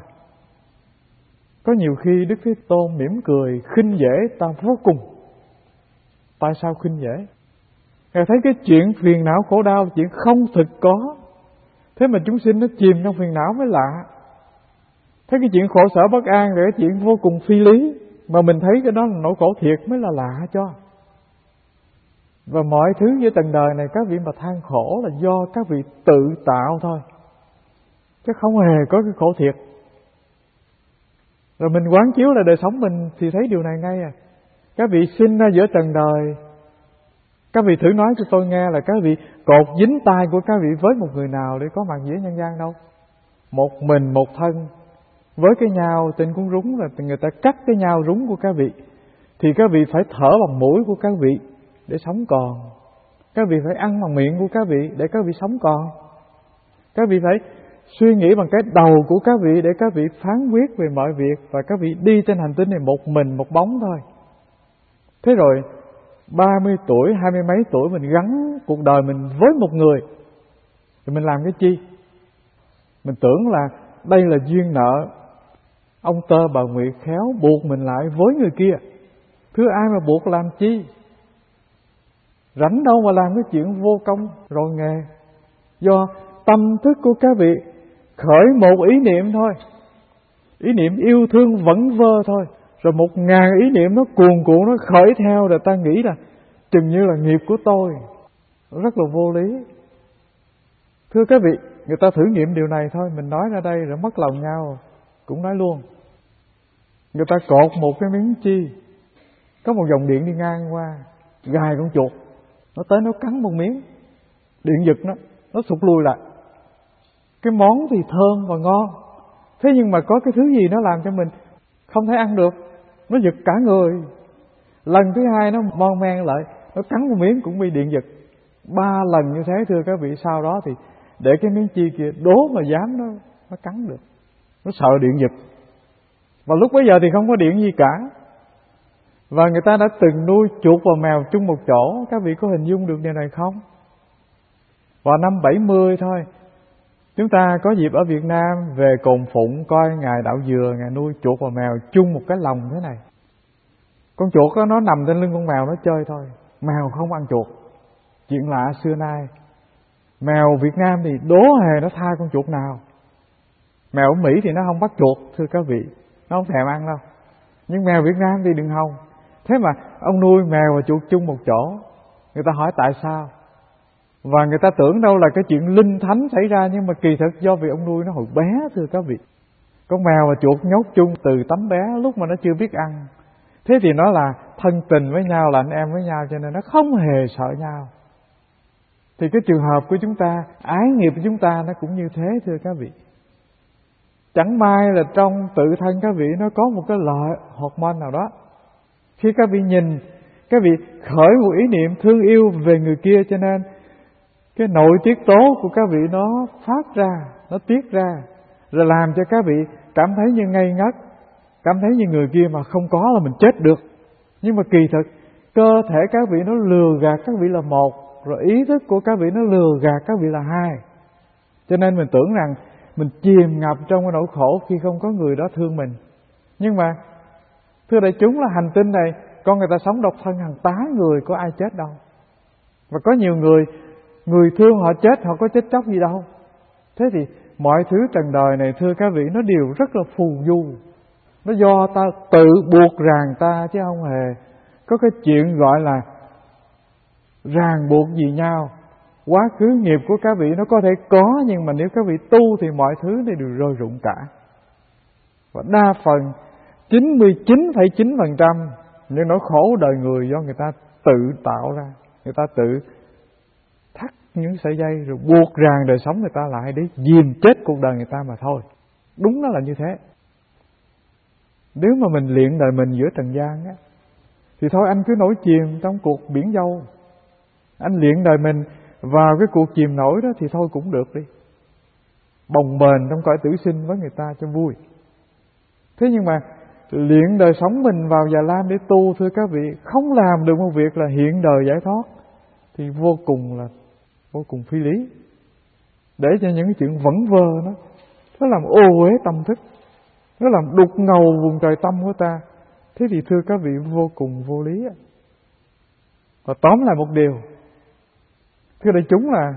Có nhiều khi Đức Thế Tôn mỉm cười khinh dễ ta vô cùng. Tại sao khinh dễ? Ngài thấy cái chuyện phiền não khổ đau là chuyện không thực có, thế mà chúng sinh nó chìm trong phiền não mới lạ. Thấy cái chuyện khổ sở bất an là cái chuyện vô cùng phi lý, mà mình thấy cái đó là nỗi khổ thiệt mới là lạ cho. Và mọi thứ với tầng đời này các vị mà than khổ là do các vị tự tạo thôi, chứ không hề có cái khổ thiệt. Rồi mình quán chiếu là đời sống mình thì thấy điều này ngay à. Các vị sinh ra giữa trần đời, các vị thử nói cho tôi nghe là các vị cột dính tay của các vị với một người nào để có mặt giữa nhân gian đâu. Một mình một thân với cái nhau trên cuốn rúng là người ta cắt cái nhau rúng của các vị, thì các vị phải thở bằng mũi của các vị để sống còn. Các vị phải ăn bằng miệng của các vị để các vị sống còn. Các vị phải suy nghĩ bằng cái đầu của các vị để các vị phán quyết về mọi việc. Và các vị đi trên hành tinh này một mình một bóng thôi. Thế rồi 30 tuổi, 20 mấy tuổi mình gắn cuộc đời mình với một người, thì mình làm cái chi? Mình tưởng là đây là duyên nợ, ông Tơ bà Nguyệt khéo buộc mình lại với người kia. Thưa, ai mà buộc làm chi? Rảnh đâu mà làm cái chuyện vô công rồi nghề. Do tâm thức của các vị khởi một ý niệm thôi, ý niệm yêu thương vẫn vơ thôi, rồi 1000 ý niệm nó cuồn cuộn nó khởi theo, rồi ta nghĩ là chừng như là nghiệp của tôi. Rất là vô lý. Thưa các vị, người ta thử nghiệm điều này thôi, mình nói ra đây rồi mất lòng nhau cũng nói luôn. Người ta cột một cái miếng chi có một dòng điện đi ngang qua, gài con chuột, nó tới nó cắn một miếng, điện giật nó sụt lui lại. Cái món thì thơm và ngon, thế nhưng mà có cái thứ gì nó làm cho mình không thể ăn được, nó giật cả người. Lần thứ hai nó mon men lại, nó cắn một miếng cũng bị điện giật. 3 lần như thế thưa các vị, sau đó thì để cái miếng chi kia đố mà dám nó cắn được, nó sợ điện giật. Và lúc bấy giờ thì không có điện gì cả. Và người ta đã từng nuôi chuột và mèo chung một chỗ, các vị có hình dung được điều này không? Vào năm 70 thôi, chúng ta có dịp ở Việt Nam về Cồn Phụng coi Ngài Đạo Dừa, Ngài nuôi chuột và mèo chung một cái lồng thế này. Con chuột đó, nó nằm trên lưng con mèo nó chơi thôi, mèo không ăn chuột. Chuyện lạ xưa nay, mèo Việt Nam thì đố hề nó tha con chuột nào. Mèo ở Mỹ thì nó không bắt chuột thưa các vị, nó không thèm ăn đâu. Nhưng mèo Việt Nam thì đừng hòng. Thế mà ông nuôi mèo và chuột chung một chỗ. Người ta hỏi tại sao, và người ta tưởng đâu là cái chuyện linh thánh xảy ra, nhưng mà kỳ thực do vì ông nuôi nó hồi bé thưa các vị. Con mèo và chuột nhốt chung từ tấm bé lúc mà nó chưa biết ăn. Thế thì nó là thân tình với nhau, là anh em với nhau, cho nên nó không hề sợ nhau. Thì cái trường hợp của chúng ta, ái nghiệp của chúng ta nó cũng như thế thưa các vị. Chẳng may là trong tự thân các vị nó có một cái loại hormone nào đó. Khi các vị nhìn, các vị khởi một ý niệm thương yêu về người kia, cho nên cái nội tiết tố của các vị nó phát ra, nó tiết ra, rồi làm cho các vị cảm thấy như ngây ngất, cảm thấy như người kia mà không có là mình chết được. Nhưng mà kỳ thực cơ thể các vị nó lừa gạt các vị là một, rồi ý thức của các vị nó lừa gạt các vị là hai. Cho nên mình tưởng rằng mình chìm ngập trong cái nỗi khổ khi không có người đó thương mình. Nhưng mà thưa đại chúng, là hành tinh này con người ta sống độc thân hàng tá người, có ai chết đâu. Và có nhiều người thương họ chết, họ có chết chóc gì đâu. Thế thì mọi thứ trần đời này thưa các vị, nó đều rất là phù du. Nó do ta tự buộc ràng ta, chứ không hề có cái chuyện gọi là ràng buộc gì nhau. Quá khứ nghiệp của các vị nó có thể có, nhưng mà nếu các vị tu thì mọi thứ này đều rơi rụng cả. Và đa phần 99,9% những nỗi khổ đời người do người ta tự tạo ra. Người ta tự thắt những sợi dây rồi buộc ràng đời sống người ta lại để dìm chết cuộc đời người ta mà thôi. Đúng nó là như thế. Nếu mà mình luyện đời mình giữa trần gian á, thì thôi anh cứ nổi chìm trong cuộc biển dâu. Anh luyện đời mình vào cái cuộc chìm nổi đó thì thôi cũng được đi, bồng bềnh trong cõi tử sinh với người ta cho vui. Thế nhưng mà luyện đời sống mình vào Già Lam để tu thưa các vị, không làm được một việc là hiện đời giải thoát, thì vô cùng phi lý. Để cho những cái chuyện vẩn vơ nó làm ô uế tâm thức, nó làm đục ngầu vùng trời tâm của ta. Thế thì thưa các vị, vô cùng vô lý. Và tóm lại một điều, thưa đại chúng, là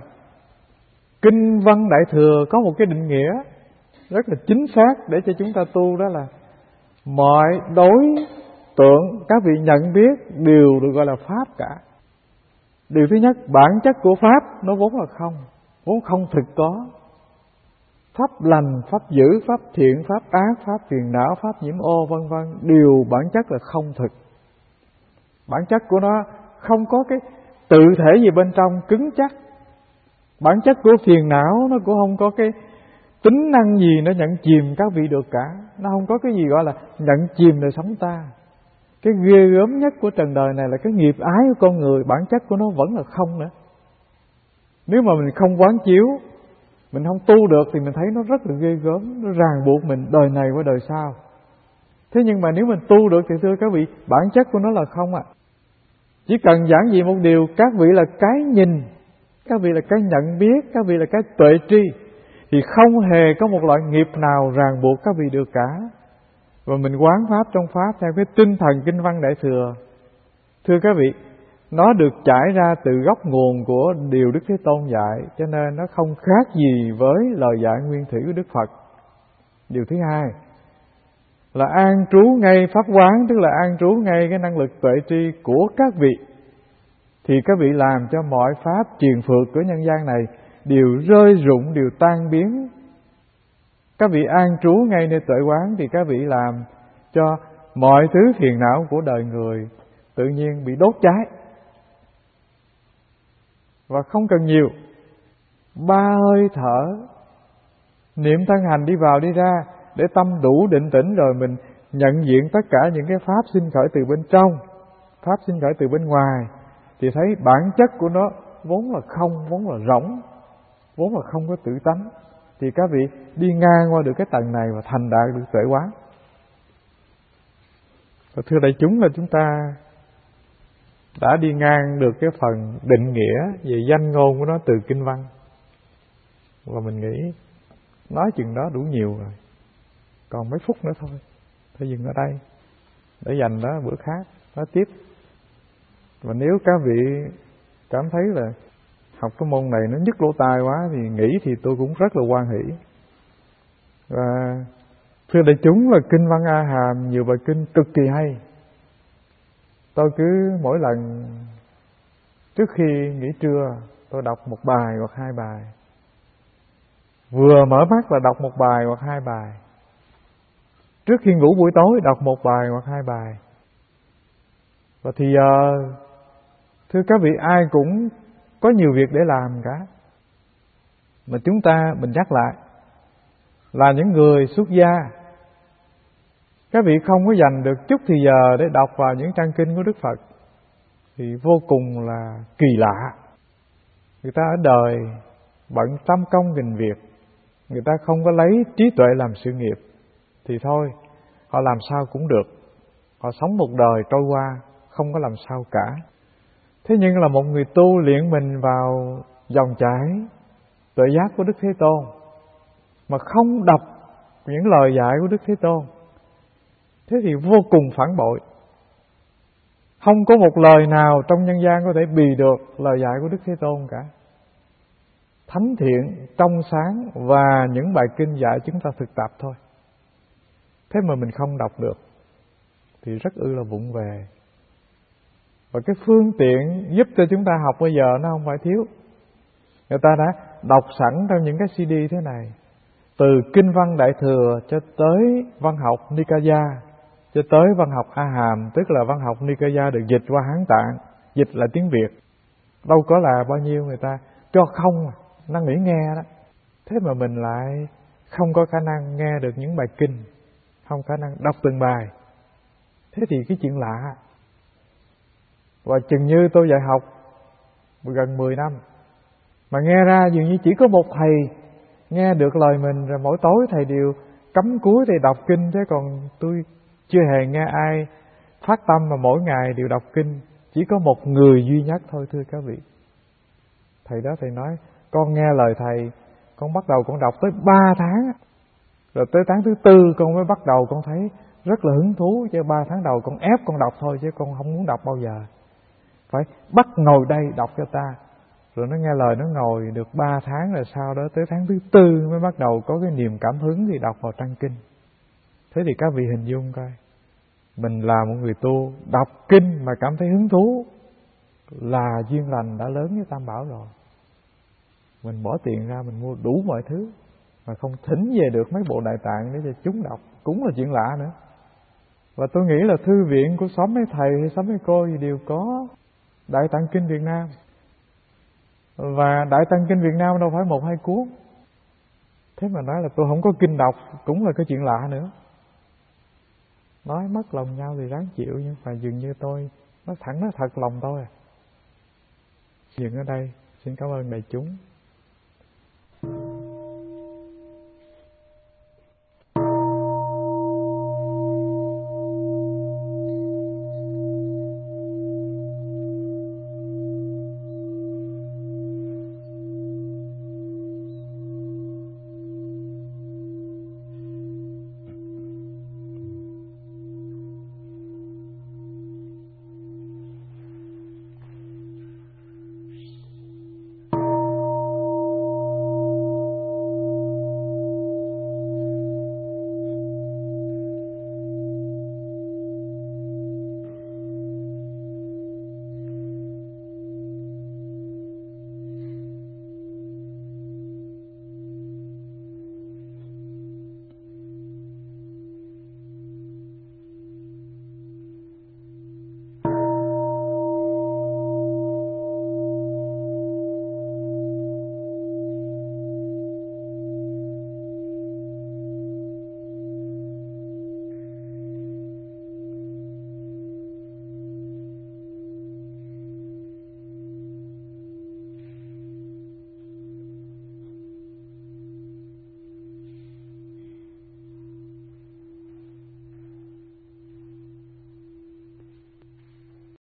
Kinh Văn Đại Thừa có một cái định nghĩa rất là chính xác để cho chúng ta tu, đó là mọi đối tượng các vị nhận biết đều được gọi là Pháp cả. Điều thứ nhất, bản chất của Pháp nó vốn là không, vốn không thực có. Pháp lành, pháp dữ, pháp thiện, pháp ác, pháp phiền não, pháp nhiễm ô vân vân, đều bản chất là không thực. Bản chất của nó không có cái tự thể gì bên trong cứng chắc. Bản chất của phiền não nó cũng không có cái tính năng gì nó nhận chìm các vị được cả. Nó không có cái gì gọi là nhận chìm đời sống ta. Cái ghê gớm nhất của trần đời này là cái nghiệp ái của con người, bản chất của nó vẫn là không nữa. Nếu mà mình không quán chiếu, mình không tu được thì mình thấy nó rất là ghê gớm, nó ràng buộc mình đời này qua đời sau. Thế nhưng mà nếu mình tu được thì thưa các vị, bản chất của nó là không ạ. Chỉ cần giản dị một điều, các vị là cái nhìn, các vị là cái nhận biết, các vị là cái tuệ tri, thì không hề có một loại nghiệp nào ràng buộc các vị được cả. Và mình quán Pháp trong Pháp theo cái tinh thần Kinh Văn Đại Thừa, thưa các vị, nó được trải ra từ gốc nguồn của điều Đức Thế Tôn dạy, cho nên nó không khác gì với lời dạy nguyên thủy của Đức Phật. Điều thứ hai là an trú ngay pháp quán, tức là an trú ngay cái năng lực tuệ tri của các vị, thì các vị làm cho mọi pháp truyền phược của nhân gian này đều rơi rụng, đều tan biến. Các vị an trú ngay nơi tuệ quán thì các vị làm cho mọi thứ phiền não của đời người tự nhiên bị đốt cháy. Và không cần nhiều, 3 hơi thở niệm thân hành đi vào đi ra, để tâm đủ định tĩnh rồi mình nhận diện tất cả những cái pháp sinh khởi từ bên trong, pháp sinh khởi từ bên ngoài, thì thấy bản chất của nó vốn là không, vốn là rỗng, vốn là không có tự tánh. Thì các vị đi ngang qua được cái tầng này và thành đạt được tuệ quán. Và thưa đại chúng, là chúng ta đã đi ngang được cái phần định nghĩa về danh ngôn của nó từ kinh văn. Và mình nghĩ nói chừng đó đủ nhiều rồi, còn mấy phút nữa thôi, thôi dừng ở đây để dành đó bữa khác nói tiếp. Và nếu các vị cảm thấy là học cái môn này nó nhức lỗ tai quá thì nghĩ thì tôi cũng rất là hoan hỷ. Và thưa đại chúng, là kinh Văn A Hàm nhiều bài kinh cực kỳ hay. Tôi cứ mỗi lần trước khi nghỉ trưa tôi đọc một bài hoặc 2 bài, vừa mở mắt là đọc một bài hoặc 2 bài, trước khi ngủ buổi tối đọc một bài hoặc 2 bài. Và thì giờ thưa các vị, ai cũng có nhiều việc để làm cả. Mà chúng ta, mình nhắc lại, là những người xuất gia, các vị không có dành được chút thì giờ để đọc vào những trang kinh của Đức Phật thì vô cùng là kỳ lạ. Người ta ở đời bận trăm công nghìn việc, người ta không có lấy trí tuệ làm sự nghiệp, thì thôi, họ làm sao cũng được. Họ sống một đời trôi qua không có làm sao cả. Thế nhưng là một người tu luyện mình vào dòng chảy tuệ giác của Đức Thế Tôn, mà không đọc những lời dạy của Đức Thế Tôn, thế thì vô cùng phản bội. Không có một lời nào trong nhân gian có thể bì được lời dạy của Đức Thế Tôn cả. Thánh thiện, trong sáng và những bài kinh dạy chúng ta thực tập thôi. Thế mà mình không đọc được thì rất là vụng về. Và cái phương tiện giúp cho chúng ta học bây giờ nó không phải thiếu. Người ta đã đọc sẵn trong những cái CD thế này, từ Kinh Văn Đại Thừa cho tới văn học Nikaya, cho tới văn học A Hàm, tức là văn học Nikaya được dịch qua Hán Tạng, dịch là tiếng Việt. Đâu có là bao nhiêu, người ta cho không à, năn nỉ nghe đó. Thế mà mình lại không có khả năng nghe được những bài kinh, không khả năng đọc từng bài. Thế thì cái chuyện lạ. Và chừng như tôi dạy học gần 10 năm, mà nghe ra dường như chỉ có một thầy nghe được lời mình, rồi mỗi tối thầy đều cắm cúi thầy đọc kinh. Thế còn tôi chưa hề nghe ai phát tâm mà mỗi ngày đều đọc kinh. Chỉ có một người duy nhất thôi thưa các vị. Thầy đó thầy nói, con nghe lời thầy, con bắt đầu con đọc tới 3 tháng, rồi tới tháng thứ 4 con mới bắt đầu con thấy rất là hứng thú. Chứ 3 tháng đầu con ép con đọc thôi, chứ con không muốn đọc bao giờ. Phải bắt ngồi đây đọc cho ta. Rồi nó nghe lời, nó ngồi được 3 tháng, rồi sau đó tới tháng thứ 4 mới bắt đầu có cái niềm cảm hứng thì đọc vào trang kinh. Thế thì các vị hình dung coi, mình là một người tu đọc kinh mà cảm thấy hứng thú là duyên lành đã lớn với Tam Bảo rồi. Mình bỏ tiền ra mình mua đủ mọi thứ mà không thỉnh về được mấy bộ Đại Tạng để cho chúng đọc, cũng là chuyện lạ nữa. Và tôi nghĩ là thư viện của xóm mấy thầy hay xóm mấy cô gì đều có Đại Tạng Kinh Việt Nam. Và Đại Tạng Kinh Việt Nam đâu phải 1-2 cuốn. Thế mà nói là tôi không có kinh đọc cũng là cái chuyện lạ nữa. Nói mất lòng nhau thì ráng chịu, nhưng mà dường như tôi nói thẳng nói thật lòng tôi. Dừng ở đây, xin cảm ơn đại chúng.